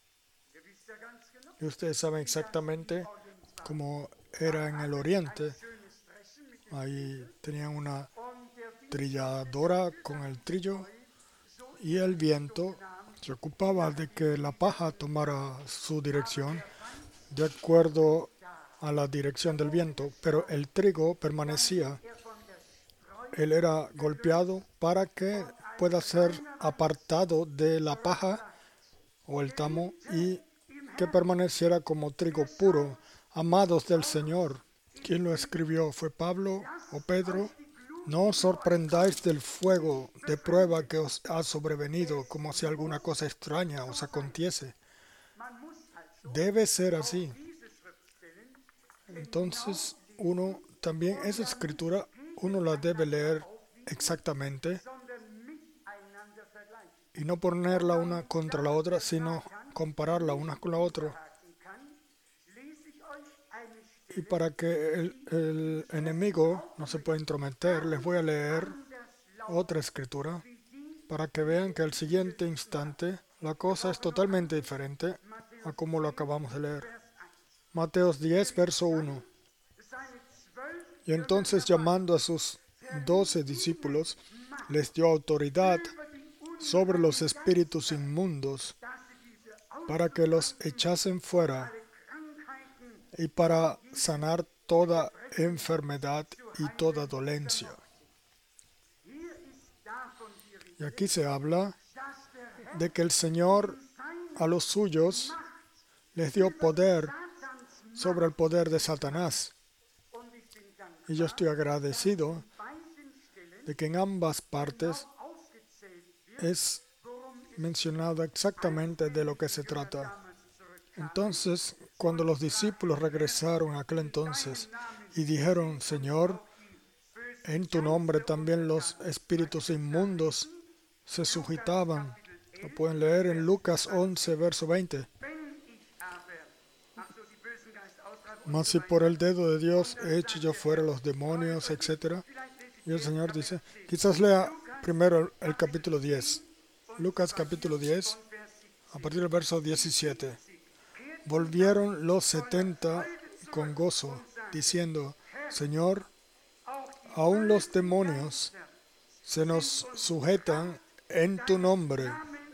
Y ustedes saben exactamente cómo era en el oriente. Ahí tenían una trilladora con el trillo y el viento se ocupaba de que la paja tomara su dirección de acuerdo a la dirección del viento, pero el trigo permanecía. Él era golpeado para que pueda ser apartado de la paja o el tamo y que permaneciera como trigo puro. Amados del Señor. ¿Quién lo escribió? ¿Fue Pablo o Pedro? No os sorprendáis del fuego de prueba que os ha sobrevenido, como si alguna cosa extraña os aconteciese. Debe ser así. Entonces, uno también, esa escritura, uno la debe leer exactamente y no ponerla una contra la otra, sino compararla una con la otra. Y para que el enemigo no se pueda intrometer, les voy a leer otra escritura para que vean que al siguiente instante la cosa es totalmente diferente a como lo acabamos de leer. Mateo 10, verso 1. Y entonces, llamando a sus 12 discípulos, les dio autoridad sobre los espíritus inmundos para que los echasen fuera y para sanar toda enfermedad y toda dolencia. Y aquí se habla de que el Señor a los suyos les dio poder sobre el poder de Satanás. Y yo estoy agradecido de que en ambas partes es mencionado exactamente de lo que se trata. Entonces, cuando los discípulos regresaron a aquel entonces y dijeron, Señor, en tu nombre también los espíritus inmundos se sujetaban. Lo pueden leer en Lucas 11, verso 20. Mas si por el dedo de Dios he hecho yo fuera los demonios, etc. Y el Señor dice, quizás lea primero el capítulo 10. Lucas capítulo 10, a partir del verso 17. Volvieron los 70 con gozo, diciendo, Señor, aún los demonios se nos sujetan en tu nombre.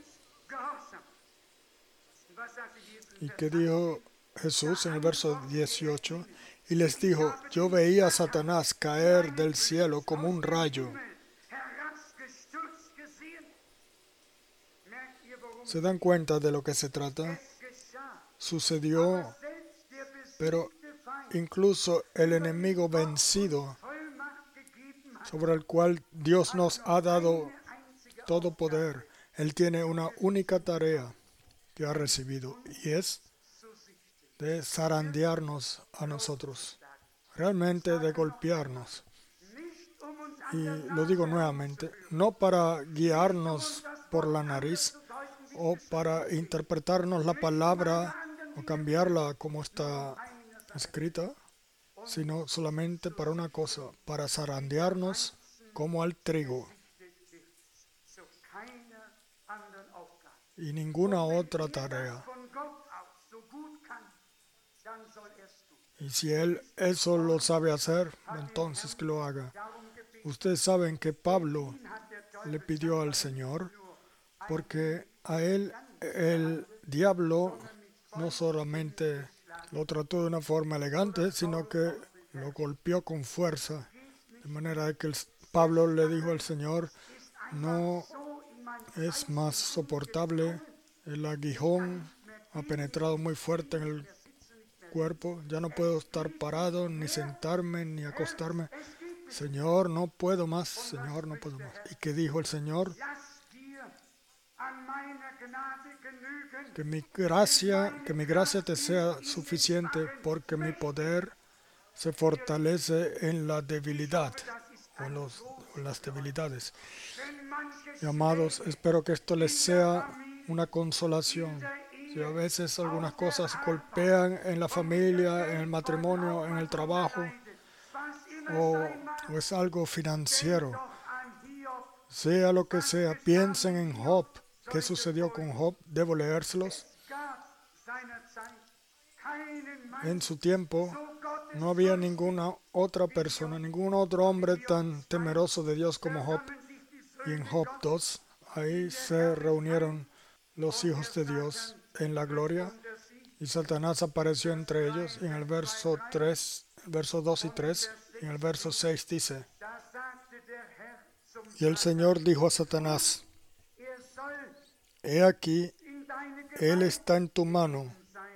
¿Y qué dijo Jesús en el verso 18? Y les dijo, yo veía a Satanás caer del cielo como un rayo. ¿Se dan cuenta de lo que se trata? Sucedió, pero incluso el enemigo vencido, sobre el cual Dios nos ha dado todo poder, Él tiene una única tarea que ha recibido, y es de zarandearnos a nosotros, realmente de golpearnos. Y lo digo nuevamente, no para guiarnos por la nariz o para interpretarnos la palabra o cambiarla como está escrita, sino solamente para una cosa, para zarandearnos como al trigo y ninguna otra tarea. Y si Él eso lo sabe hacer, entonces que lo haga. Ustedes saben que Pablo le pidió al Señor, porque a él el diablo no solamente lo trató de una forma elegante, sino que lo golpeó con fuerza. De manera que Pablo le dijo al Señor, no es más soportable, el aguijón ha penetrado muy fuerte en el cuerpo, ya no puedo estar parado, ni sentarme, ni acostarme. Señor, no puedo más, Señor, no puedo más. ¿Y qué dijo el Señor? Que mi gracia te sea suficiente, porque mi poder se fortalece en la debilidad, o en las debilidades. Y amados, espero que esto les sea una consolación. Si a veces algunas cosas golpean en la familia, en el matrimonio, en el trabajo, o es algo financiero, sea lo que sea, piensen en Job. ¿Qué sucedió con Job? Debo leérselos. En su tiempo no había ninguna otra persona, ningún otro hombre tan temeroso de Dios como Job. Y en Job 2, ahí se reunieron los hijos de Dios en la gloria, y Satanás apareció entre ellos. Y en el verso 3, verso 2 y 3, y en el verso 6 dice: y el Señor dijo a Satanás: he aquí, él está en tu mano,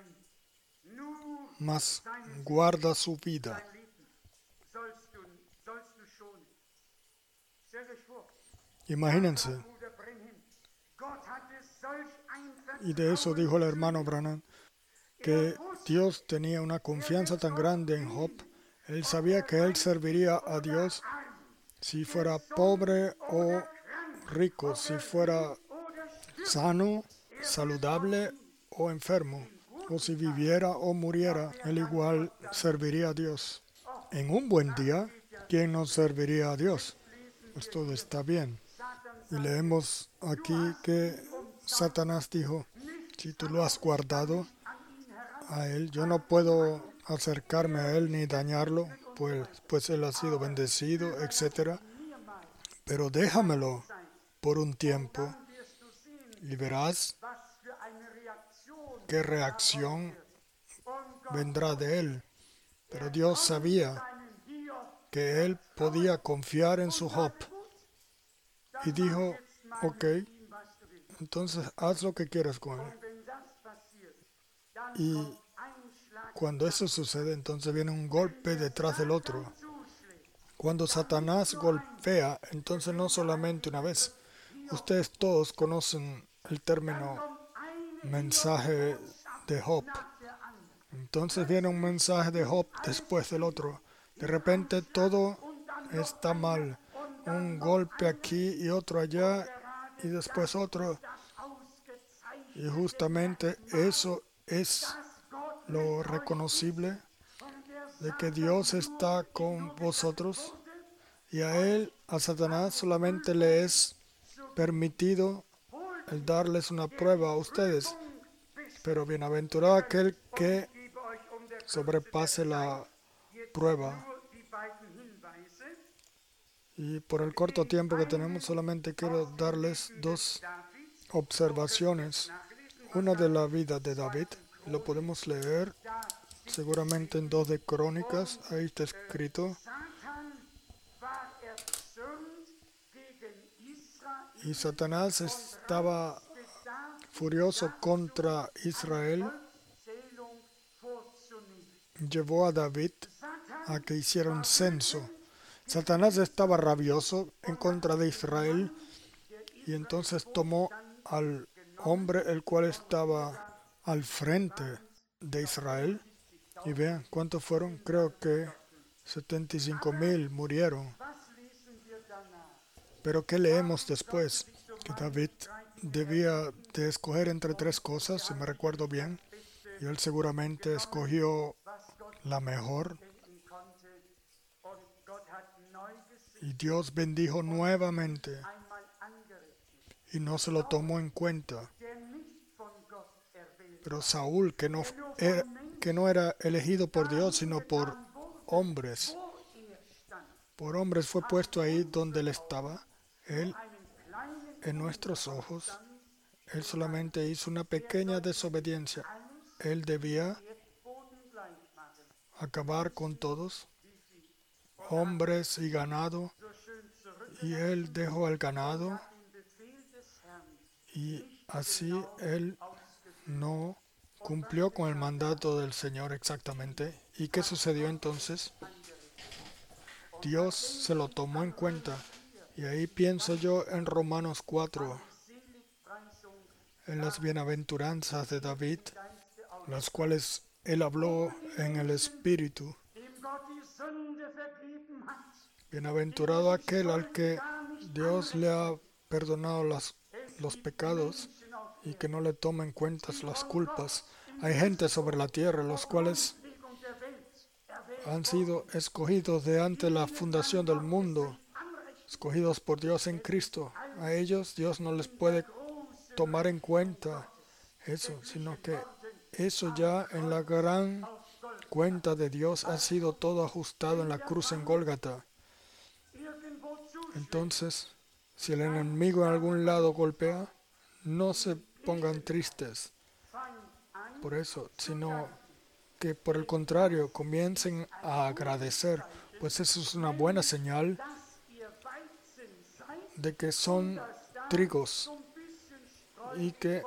mas guarda su vida. Imagínense. Y de eso dijo el hermano Branham, que Dios tenía una confianza tan grande en Job. Él sabía que él serviría a Dios si fuera pobre o rico, si fuera sano, saludable o enfermo, o si viviera o muriera, él igual serviría a Dios. En un buen día, ¿quién no serviría a Dios? Pues todo está bien. Y leemos aquí que Satanás dijo: si tú lo has guardado a él, yo no puedo acercarme a él ni dañarlo, pues él ha sido bendecido, etc. Pero déjamelo por un tiempo y verás qué reacción vendrá de él. Pero Dios sabía que él podía confiar en su Job y dijo: ok, entonces haz lo que quieras con él. Y cuando eso sucede, entonces viene un golpe detrás del otro. Cuando Satanás golpea, entonces no solamente una vez. Ustedes todos conocen el término mensaje de Job. Entonces viene un mensaje de Job después del otro. De repente todo está mal. Un golpe aquí y otro allá y después otro. Y justamente eso es lo reconocible de que Dios está con vosotros, y a él, a Satanás, solamente le es permitido el darles una prueba a ustedes. Pero bienaventurado aquel que sobrepase la prueba. Y por el corto tiempo que tenemos, solamente quiero darles dos observaciones. Una de la vida de David, lo podemos leer seguramente en 2 de Crónicas, ahí está escrito. Y Satanás estaba furioso contra Israel, llevó a David a que hiciera un censo. Satanás estaba rabioso en contra de Israel y entonces tomó al hombre el cual estaba al frente de Israel. Y vean cuántos fueron, creo que 75,000 murieron. Pero ¿qué leemos después? Que David debía de escoger entre tres cosas, si me recuerdo bien, y él seguramente escogió la mejor. Y Dios bendijo nuevamente y no se lo tomó en cuenta. Pero Saúl, que no era elegido por Dios, sino por hombres fue puesto ahí donde él estaba. Él, en nuestros ojos, él solamente hizo una pequeña desobediencia. Él debía acabar con todos, hombres y ganado, y él dejó el ganado, y así él no cumplió con el mandato del Señor exactamente. ¿Y qué sucedió entonces? Dios se lo tomó en cuenta. Y ahí pienso yo en Romanos 4, en las bienaventuranzas de David, las cuales él habló en el Espíritu. Bienaventurado aquel al que Dios le ha perdonado los pecados y que no le toma en cuenta las culpas. Hay gente sobre la tierra los cuales han sido escogidos de antes de la fundación del mundo, escogidos por Dios en Cristo. A ellos Dios no les puede tomar en cuenta eso, sino que eso ya en la gran cuenta de Dios ha sido todo ajustado en la cruz en Gólgata. Entonces, si el enemigo en algún lado golpea, no se pongan tristes por eso, sino que por el contrario comiencen a agradecer, pues eso es una buena señal de que son trigos y que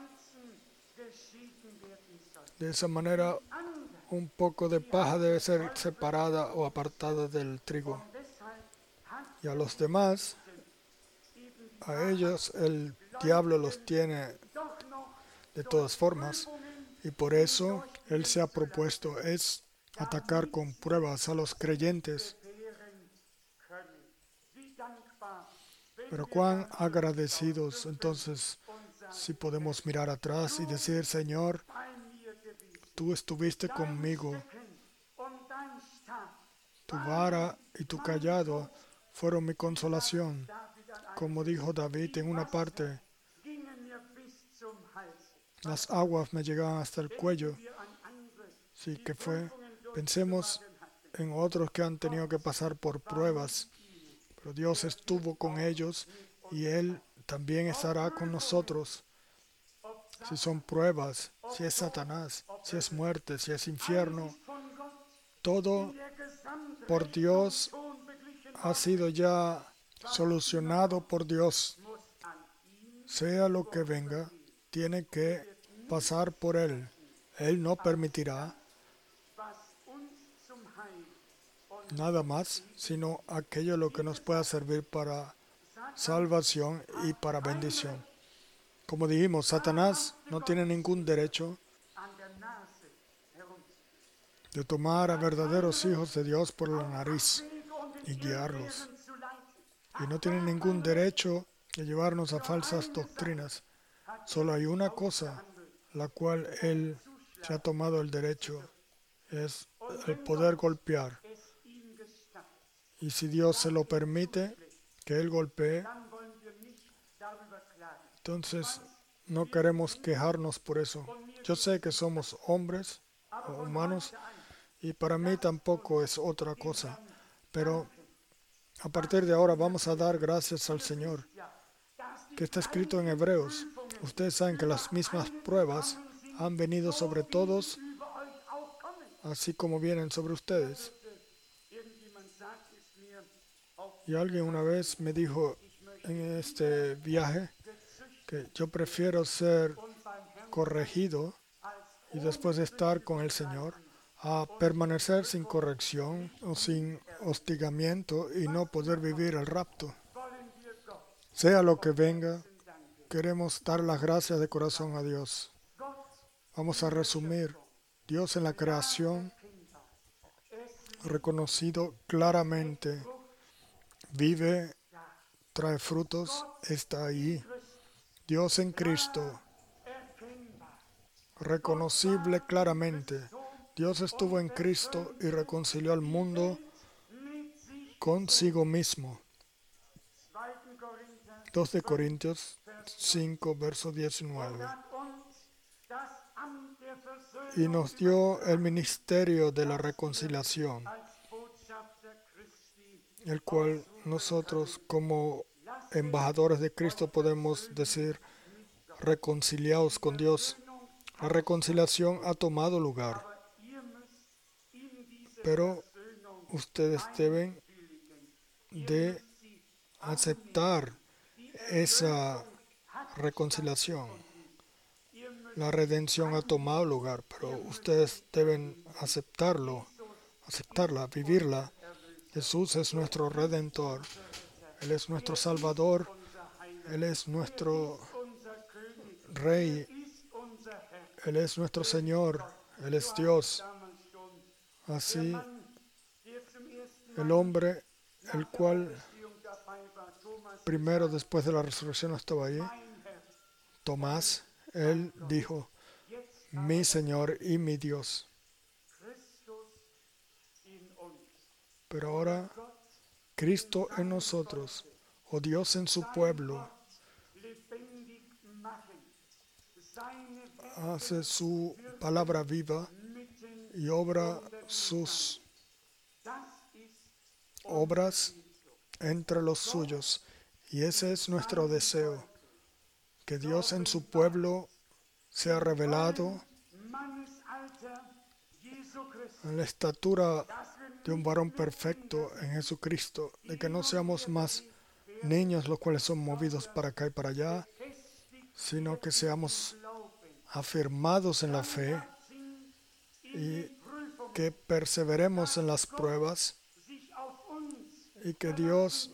de esa manera un poco de paja debe ser separada o apartada del trigo. Y a los demás, a ellos el diablo los tiene de todas formas, y por eso él se ha propuesto es atacar con pruebas a los creyentes. Pero cuán agradecidos entonces si podemos mirar atrás y decir: Señor, tú estuviste conmigo, tu vara y tu cayado fueron mi consolación. Como dijo David en una parte, las aguas me llegaban hasta el cuello. Sí, que fue. Pensemos en otros que han tenido que pasar por pruebas, pero Dios estuvo con ellos y Él también estará con nosotros. Si son pruebas, si es Satanás, si es muerte, si es infierno, todo por Dios ha sido ya solucionado por Dios. Sea lo que venga, tiene que pasar por Él. Él no permitirá nada más, sino aquello lo que nos pueda servir para salvación y para bendición. Como dijimos, Satanás no tiene ningún derecho de tomar a verdaderos hijos de Dios por la nariz y guiarlos. Y no tiene ningún derecho de llevarnos a falsas doctrinas. Solo hay una cosa, la cual Él se ha tomado el derecho, es el poder golpear. Y si Dios se lo permite, que Él golpee, entonces no queremos quejarnos por eso. Yo sé que somos hombres o humanos y para mí tampoco es otra cosa, pero a partir de ahora vamos a dar gracias al Señor, que está escrito en Hebreos. Ustedes saben que las mismas pruebas han venido sobre todos, así como vienen sobre ustedes. Y alguien una vez me dijo en este viaje que yo prefiero ser corregido y después de estar con el Señor, a permanecer sin corrección o sin hostigamiento y no poder vivir el rapto. Sea lo que venga, queremos dar las gracias de corazón a Dios. Vamos a resumir. Dios en la creación, reconocido claramente, vive, trae frutos, está ahí. Dios en Cristo, reconocible claramente. Dios estuvo en Cristo y reconcilió al mundo consigo mismo. 2 de Corintios 5, verso 19. Y nos dio el ministerio de la reconciliación, el cual nosotros como embajadores de Cristo podemos decir reconciliados con Dios. La reconciliación ha tomado lugar, pero ustedes deben de aceptar esa reconciliación. La redención ha tomado lugar, pero ustedes deben aceptarla, vivirla. Jesús es nuestro Redentor, Él es nuestro Salvador, Él es nuestro Rey, Él es nuestro Señor, Él es Dios. Así, el hombre, el cual primero después de la resurrección estaba allí, Tomás, él dijo, mi Señor y mi Dios. Pero ahora, Cristo en nosotros, o Dios en su pueblo, hace su palabra viva y obra sus obras entre los suyos. Y ese es nuestro deseo, que Dios en su pueblo sea revelado en la estatura de un varón perfecto en Jesucristo, de que no seamos más niños los cuales son movidos para acá y para allá, sino que seamos afirmados en la fe y que perseveremos en las pruebas y que Dios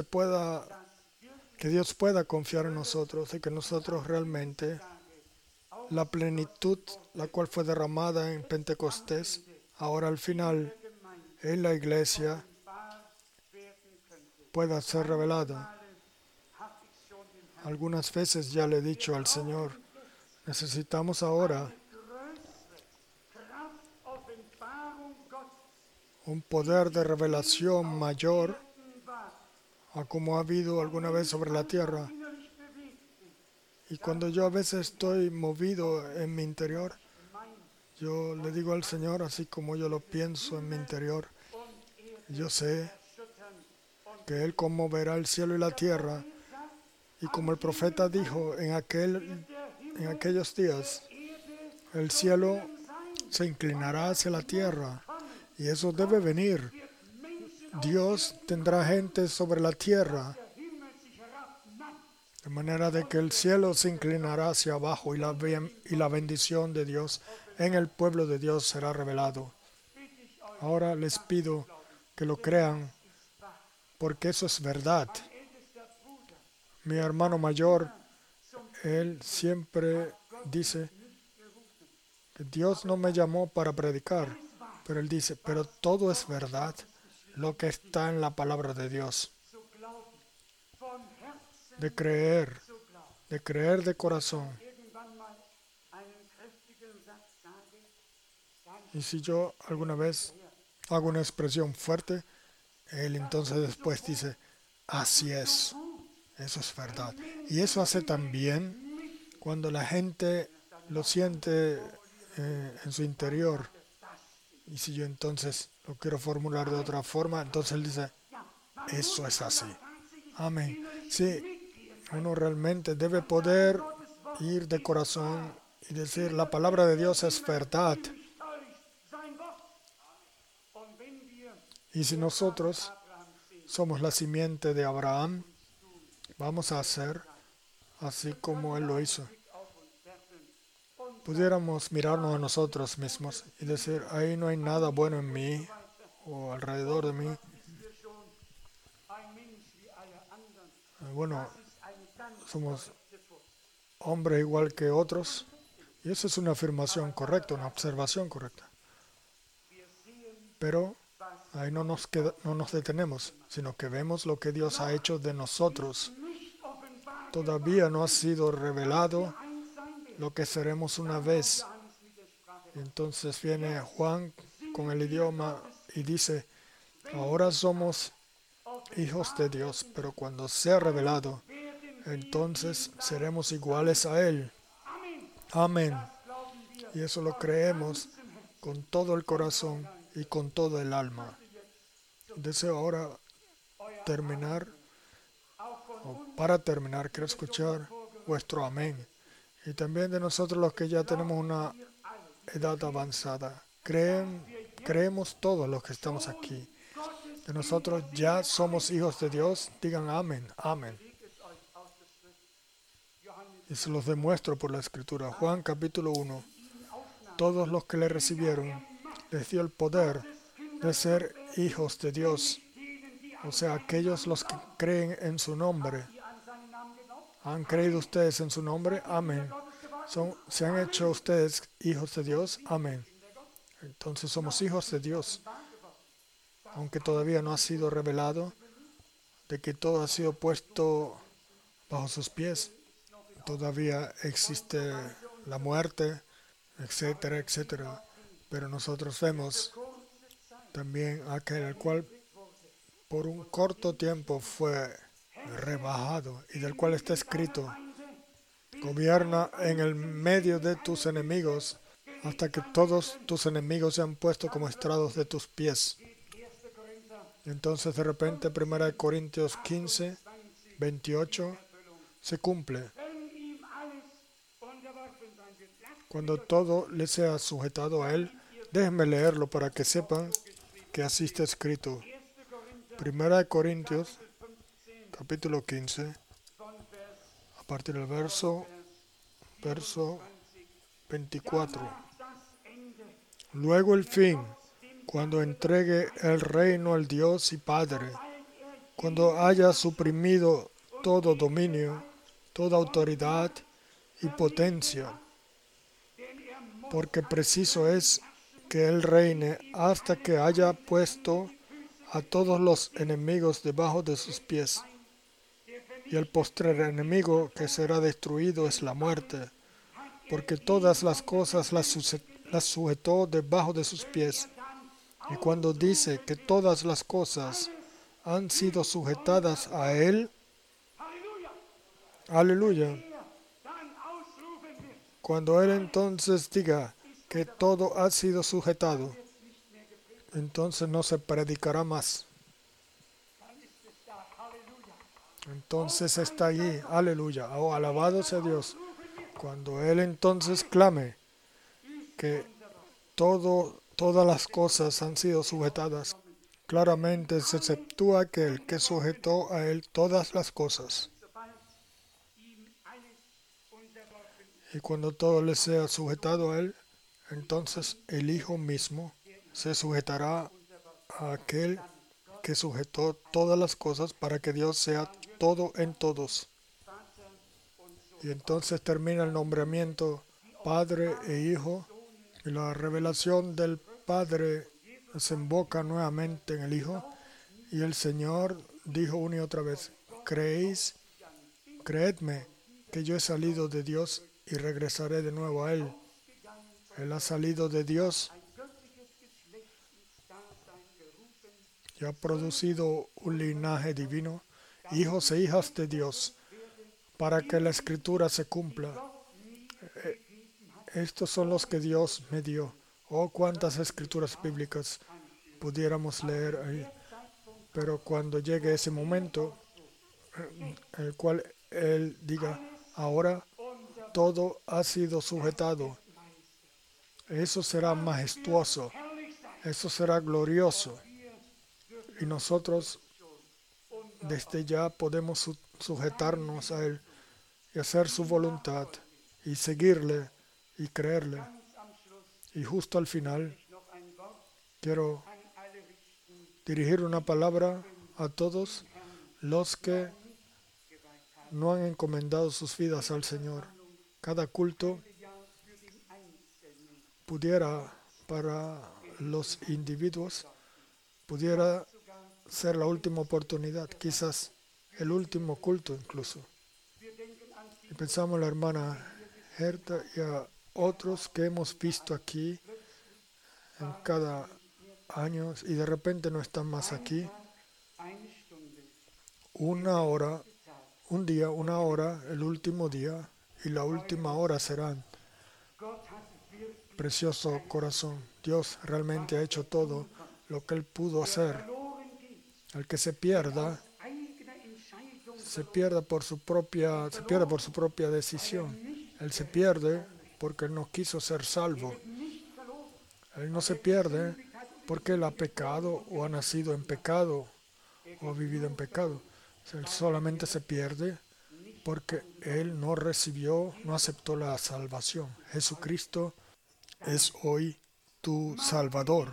pueda confiar en nosotros y que nosotros realmente la plenitud, la cual fue derramada en Pentecostés, ahora al final en la iglesia pueda ser revelada. Algunas veces ya le he dicho al Señor, necesitamos ahora un poder de revelación mayor a como ha habido alguna vez sobre la tierra. Y cuando yo a veces estoy movido en mi interior, yo le digo al Señor, así como yo lo pienso en mi interior, yo sé que Él conmoverá el cielo y la tierra. Y como el profeta dijo, en aquellos días, el cielo se inclinará hacia la tierra. Y eso debe venir. Dios tendrá gente sobre la tierra, de manera de que el cielo se inclinará hacia abajo y la bendición de Dios en el pueblo de Dios será revelado. Ahora les pido que lo crean, porque eso es verdad. Mi hermano mayor, él siempre dice que Dios no me llamó para predicar, pero él dice, pero todo es verdad, lo que está en la palabra de Dios. De creer de corazón. Y si yo alguna vez hago una expresión fuerte, él entonces después dice, así es, eso es verdad. Y eso hace también cuando la gente lo siente en su interior. Y si yo entonces lo quiero formular de otra forma, entonces él dice, eso es así. Amén. Sí, uno realmente debe poder ir de corazón y decir, la palabra de Dios es verdad. Y si nosotros somos la simiente de Abraham, vamos a hacer así como Él lo hizo. Pudiéramos mirarnos a nosotros mismos y decir, ahí no hay nada bueno en mí o alrededor de mí. Bueno, somos hombres igual que otros. Y eso es una afirmación correcta, una observación correcta. Pero ahí no nos detenemos, sino que vemos lo que Dios ha hecho de nosotros. Todavía no ha sido revelado lo que seremos una vez. Entonces viene Juan con el idioma y dice, ahora somos hijos de Dios, pero cuando sea revelado, entonces seremos iguales a Él. Amén. Y eso lo creemos con todo el corazón y con todo el alma. Deseo ahora terminar, o para terminar, quiero escuchar vuestro amén. Y también de nosotros los que ya tenemos una edad avanzada. Creemos todos los que estamos aquí. De nosotros ya somos hijos de Dios. Digan amén, amén. Y se los demuestro por la Escritura. Juan capítulo 1. Todos los que le recibieron, les dio el poder de ser hijos de Dios. O sea, aquellos los que creen en su nombre. ¿Han creído ustedes en su nombre? Amén. ¿Se han hecho ustedes hijos de Dios? Amén. Entonces somos hijos de Dios. Aunque todavía no ha sido revelado, de que todo ha sido puesto bajo sus pies. Todavía existe la muerte, etcétera, etcétera. Pero nosotros vemos también aquel el cual por un corto tiempo fue rebajado y del cual está escrito, gobierna en el medio de tus enemigos hasta que todos tus enemigos sean puestos como estrados de tus pies. Entonces de repente 1 Corintios 15, 28 se cumple. Cuando todo le sea sujetado a Él, déjenme leerlo para que sepan que así está escrito. 1 Corintios, capítulo 15, a partir del verso 24. Luego el fin, cuando entregue el reino al Dios y Padre, cuando haya suprimido todo dominio, toda autoridad y potencia, porque preciso es que Él reine hasta que haya puesto a todos los enemigos debajo de sus pies. Y el postrer enemigo que será destruido es la muerte, porque todas las cosas las sujetó debajo de sus pies. Y cuando dice que todas las cosas han sido sujetadas a Él, aleluya. Cuando Él entonces diga que todo ha sido sujetado, entonces no se predicará más. Entonces está allí, aleluya, oh, alabado sea Dios. Cuando Él entonces clame que todas las cosas han sido sujetadas, claramente se exceptúa aquel que sujetó a Él todas las cosas. Y cuando todo le sea sujetado a Él, entonces el Hijo mismo se sujetará a aquel que sujetó todas las cosas para que Dios sea todo en todos. Y entonces termina el nombramiento Padre e Hijo, y la revelación del Padre desemboca nuevamente en el Hijo, y el Señor dijo una y otra vez, creedme que yo he salido de Dios y regresaré de nuevo a Él. Él ha salido de Dios y ha producido un linaje divino, hijos e hijas de Dios, para que la Escritura se cumpla. Estos son los que Dios me dio. Oh, cuántas escrituras bíblicas pudiéramos leer ahí. Pero cuando llegue ese momento, en el cual Él diga, ahora todo ha sido sujetado, eso será majestuoso, eso será glorioso. Y nosotros desde ya podemos sujetarnos a Él. y hacer su voluntad y seguirle y creerle. Y justo al final quiero dirigir una palabra a todos los que no han encomendado sus vidas al Señor. Cada culto pudiera, para los individuos, pudiera ser la última oportunidad, quizás el último culto incluso. Y pensamos en la hermana Herta y a otros que hemos visto aquí en cada año y de repente no están más aquí. Una hora, un día, una hora, el último día y la última hora serán. Precioso corazón, Dios realmente ha hecho todo lo que Él pudo hacer. El que se pierda por su propia decisión. Él se pierde porque Él no quiso ser salvo. Él no se pierde porque Él ha pecado o ha nacido en pecado o ha vivido en pecado. Él solamente se pierde porque Él no recibió, no aceptó la salvación. Jesucristo es hoy tu Salvador.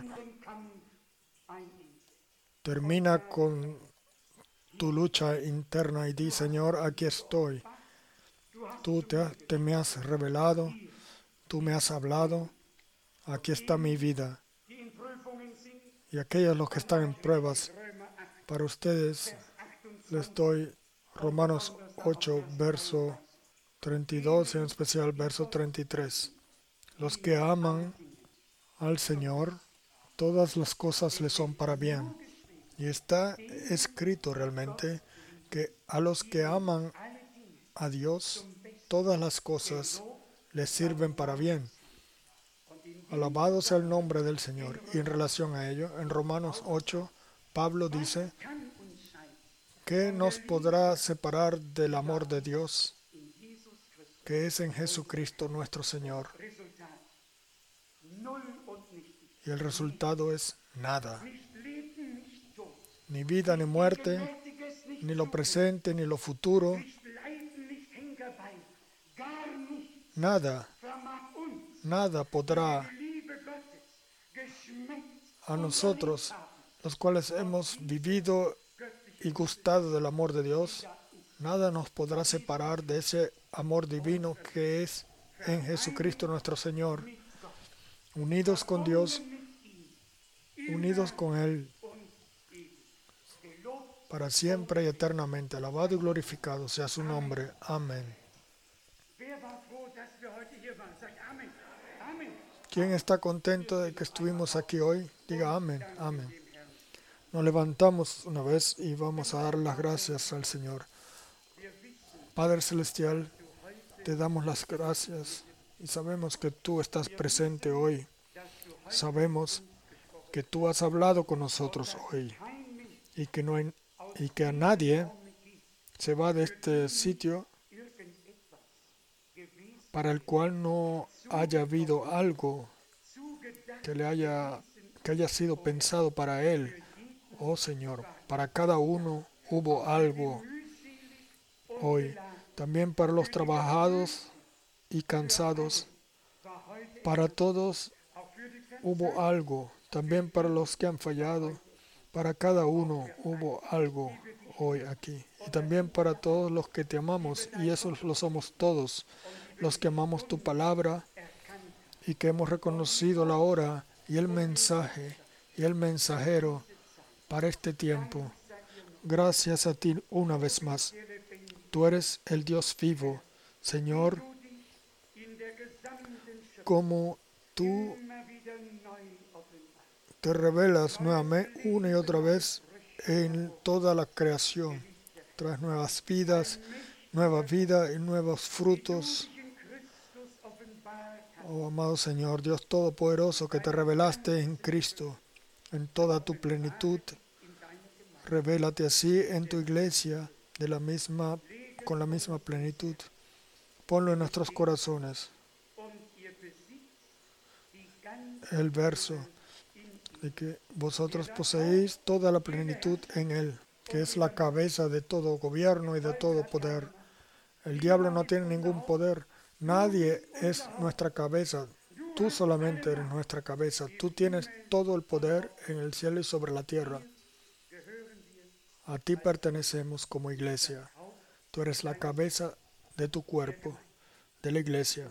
Termina con tu lucha interna y di, Señor, aquí estoy. Tú te me has revelado, tú me has hablado, aquí está mi vida. Y aquellos los que están en pruebas, para ustedes les doy Romanos 8, verso 32 y en especial verso 33. Los que aman al Señor, todas las cosas les son para bien. Y está escrito realmente que a los que aman a Dios, todas las cosas les sirven para bien. Alabado sea el nombre del Señor. Y en relación a ello, en Romanos 8, Pablo dice, ¿qué nos podrá separar del amor de Dios que es en Jesucristo nuestro Señor? Y el resultado es nada. Ni vida ni muerte, ni lo presente ni lo futuro. Nada podrá a nosotros, los cuales hemos vivido y gustado del amor de Dios, nada nos podrá separar de ese amor divino que es en Jesucristo nuestro Señor. Unidos con Dios, unidos con Él, para siempre y eternamente. Alabado y glorificado sea su nombre. Amén. ¿Quién está contento de que estuvimos aquí hoy? Diga amén, amén. Nos levantamos una vez y vamos a dar las gracias al Señor. Padre Celestial, te damos las gracias y sabemos que tú estás presente hoy. Sabemos que tú has hablado con nosotros hoy y que a nadie se va de este sitio para el cual no haya habido algo que haya sido pensado para él. Oh Señor, para cada uno hubo algo hoy. También para los trabajados y cansados, para todos hubo algo. También para los que han fallado, para cada uno hubo algo hoy aquí. Y también para todos los que te amamos, y esos lo somos todos, los que amamos tu palabra y que hemos reconocido la hora y el mensaje y el mensajero para este tiempo. Gracias a ti una vez más. Tú eres el Dios vivo, Señor, como tú te revelas nuevamente una y otra vez en toda la creación. Traes nuevas vidas, nueva vida y nuevos frutos. Oh amado Señor, Dios Todopoderoso, que te revelaste en Cristo, en toda tu plenitud, revélate así en tu iglesia con la misma plenitud. Ponlo en nuestros corazones. El verso de que vosotros poseéis toda la plenitud en Él, que es la cabeza de todo gobierno y de todo poder. El diablo no tiene ningún poder. Nadie es nuestra cabeza. Tú solamente eres nuestra cabeza. Tú tienes todo el poder en el cielo y sobre la tierra. A ti pertenecemos como iglesia. Tú eres la cabeza de tu cuerpo, de la iglesia.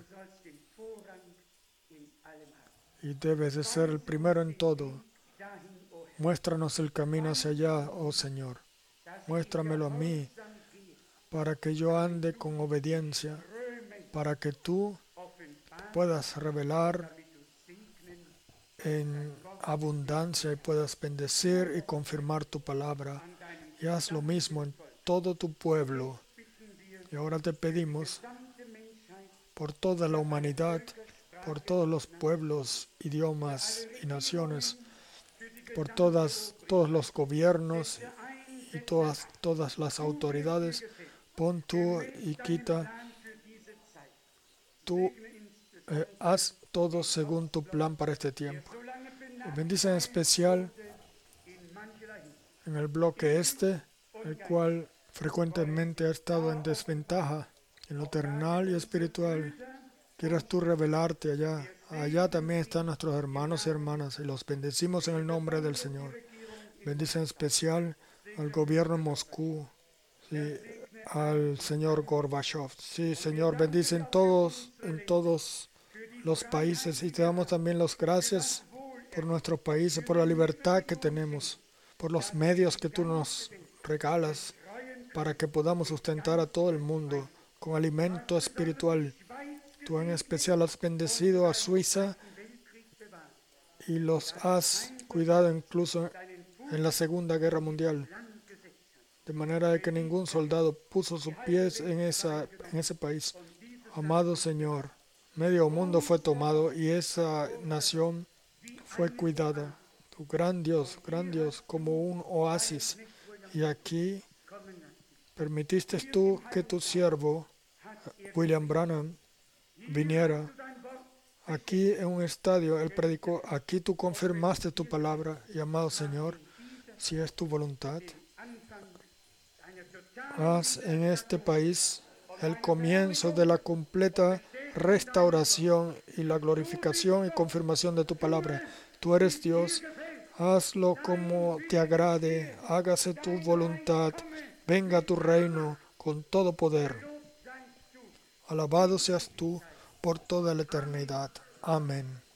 Y debes de ser el primero en todo. Muéstranos el camino hacia allá, oh Señor. Muéstramelo a mí, para que yo ande con obediencia, para que tú puedas revelar en abundancia y puedas bendecir y confirmar tu palabra. Y haz lo mismo en todo tu pueblo. Y ahora te pedimos por toda la humanidad, por todos los pueblos, idiomas y naciones, por todos los gobiernos y todas las autoridades. Pon tú y quita. Tú haz todo según tu plan para este tiempo. Bendice en especial en el bloque el cual frecuentemente ha estado en desventaja en lo terrenal y espiritual. Quieras tú revelarte allá. Allá también están nuestros hermanos y hermanas y los bendecimos en el nombre del Señor. Bendice en especial al gobierno en Moscú, sí, al señor Gorbachev. Sí, Señor, bendice en todos los países y te damos también las gracias por nuestros países, por la libertad que tenemos, por los medios que tú nos regalas para que podamos sustentar a todo el mundo con alimento espiritual. Tú en especial has bendecido a Suiza y los has cuidado incluso en la Segunda Guerra Mundial, de manera de que ningún soldado puso sus pies en ese país. Amado Señor, medio mundo fue tomado y esa nación fue cuidada. Tu gran Dios, como un oasis. Y aquí permitiste tú que tu siervo, William Branham, viniera. Aquí en un estadio, él predicó, aquí tú confirmaste tu palabra. Y amado Señor, si es tu voluntad, haz en este país el comienzo de la completa restauración y la glorificación y confirmación de tu palabra. Tú eres Dios, hazlo como te agrade, hágase tu voluntad, venga tu reino con todo poder. Alabado seas tú por toda la eternidad. Amén.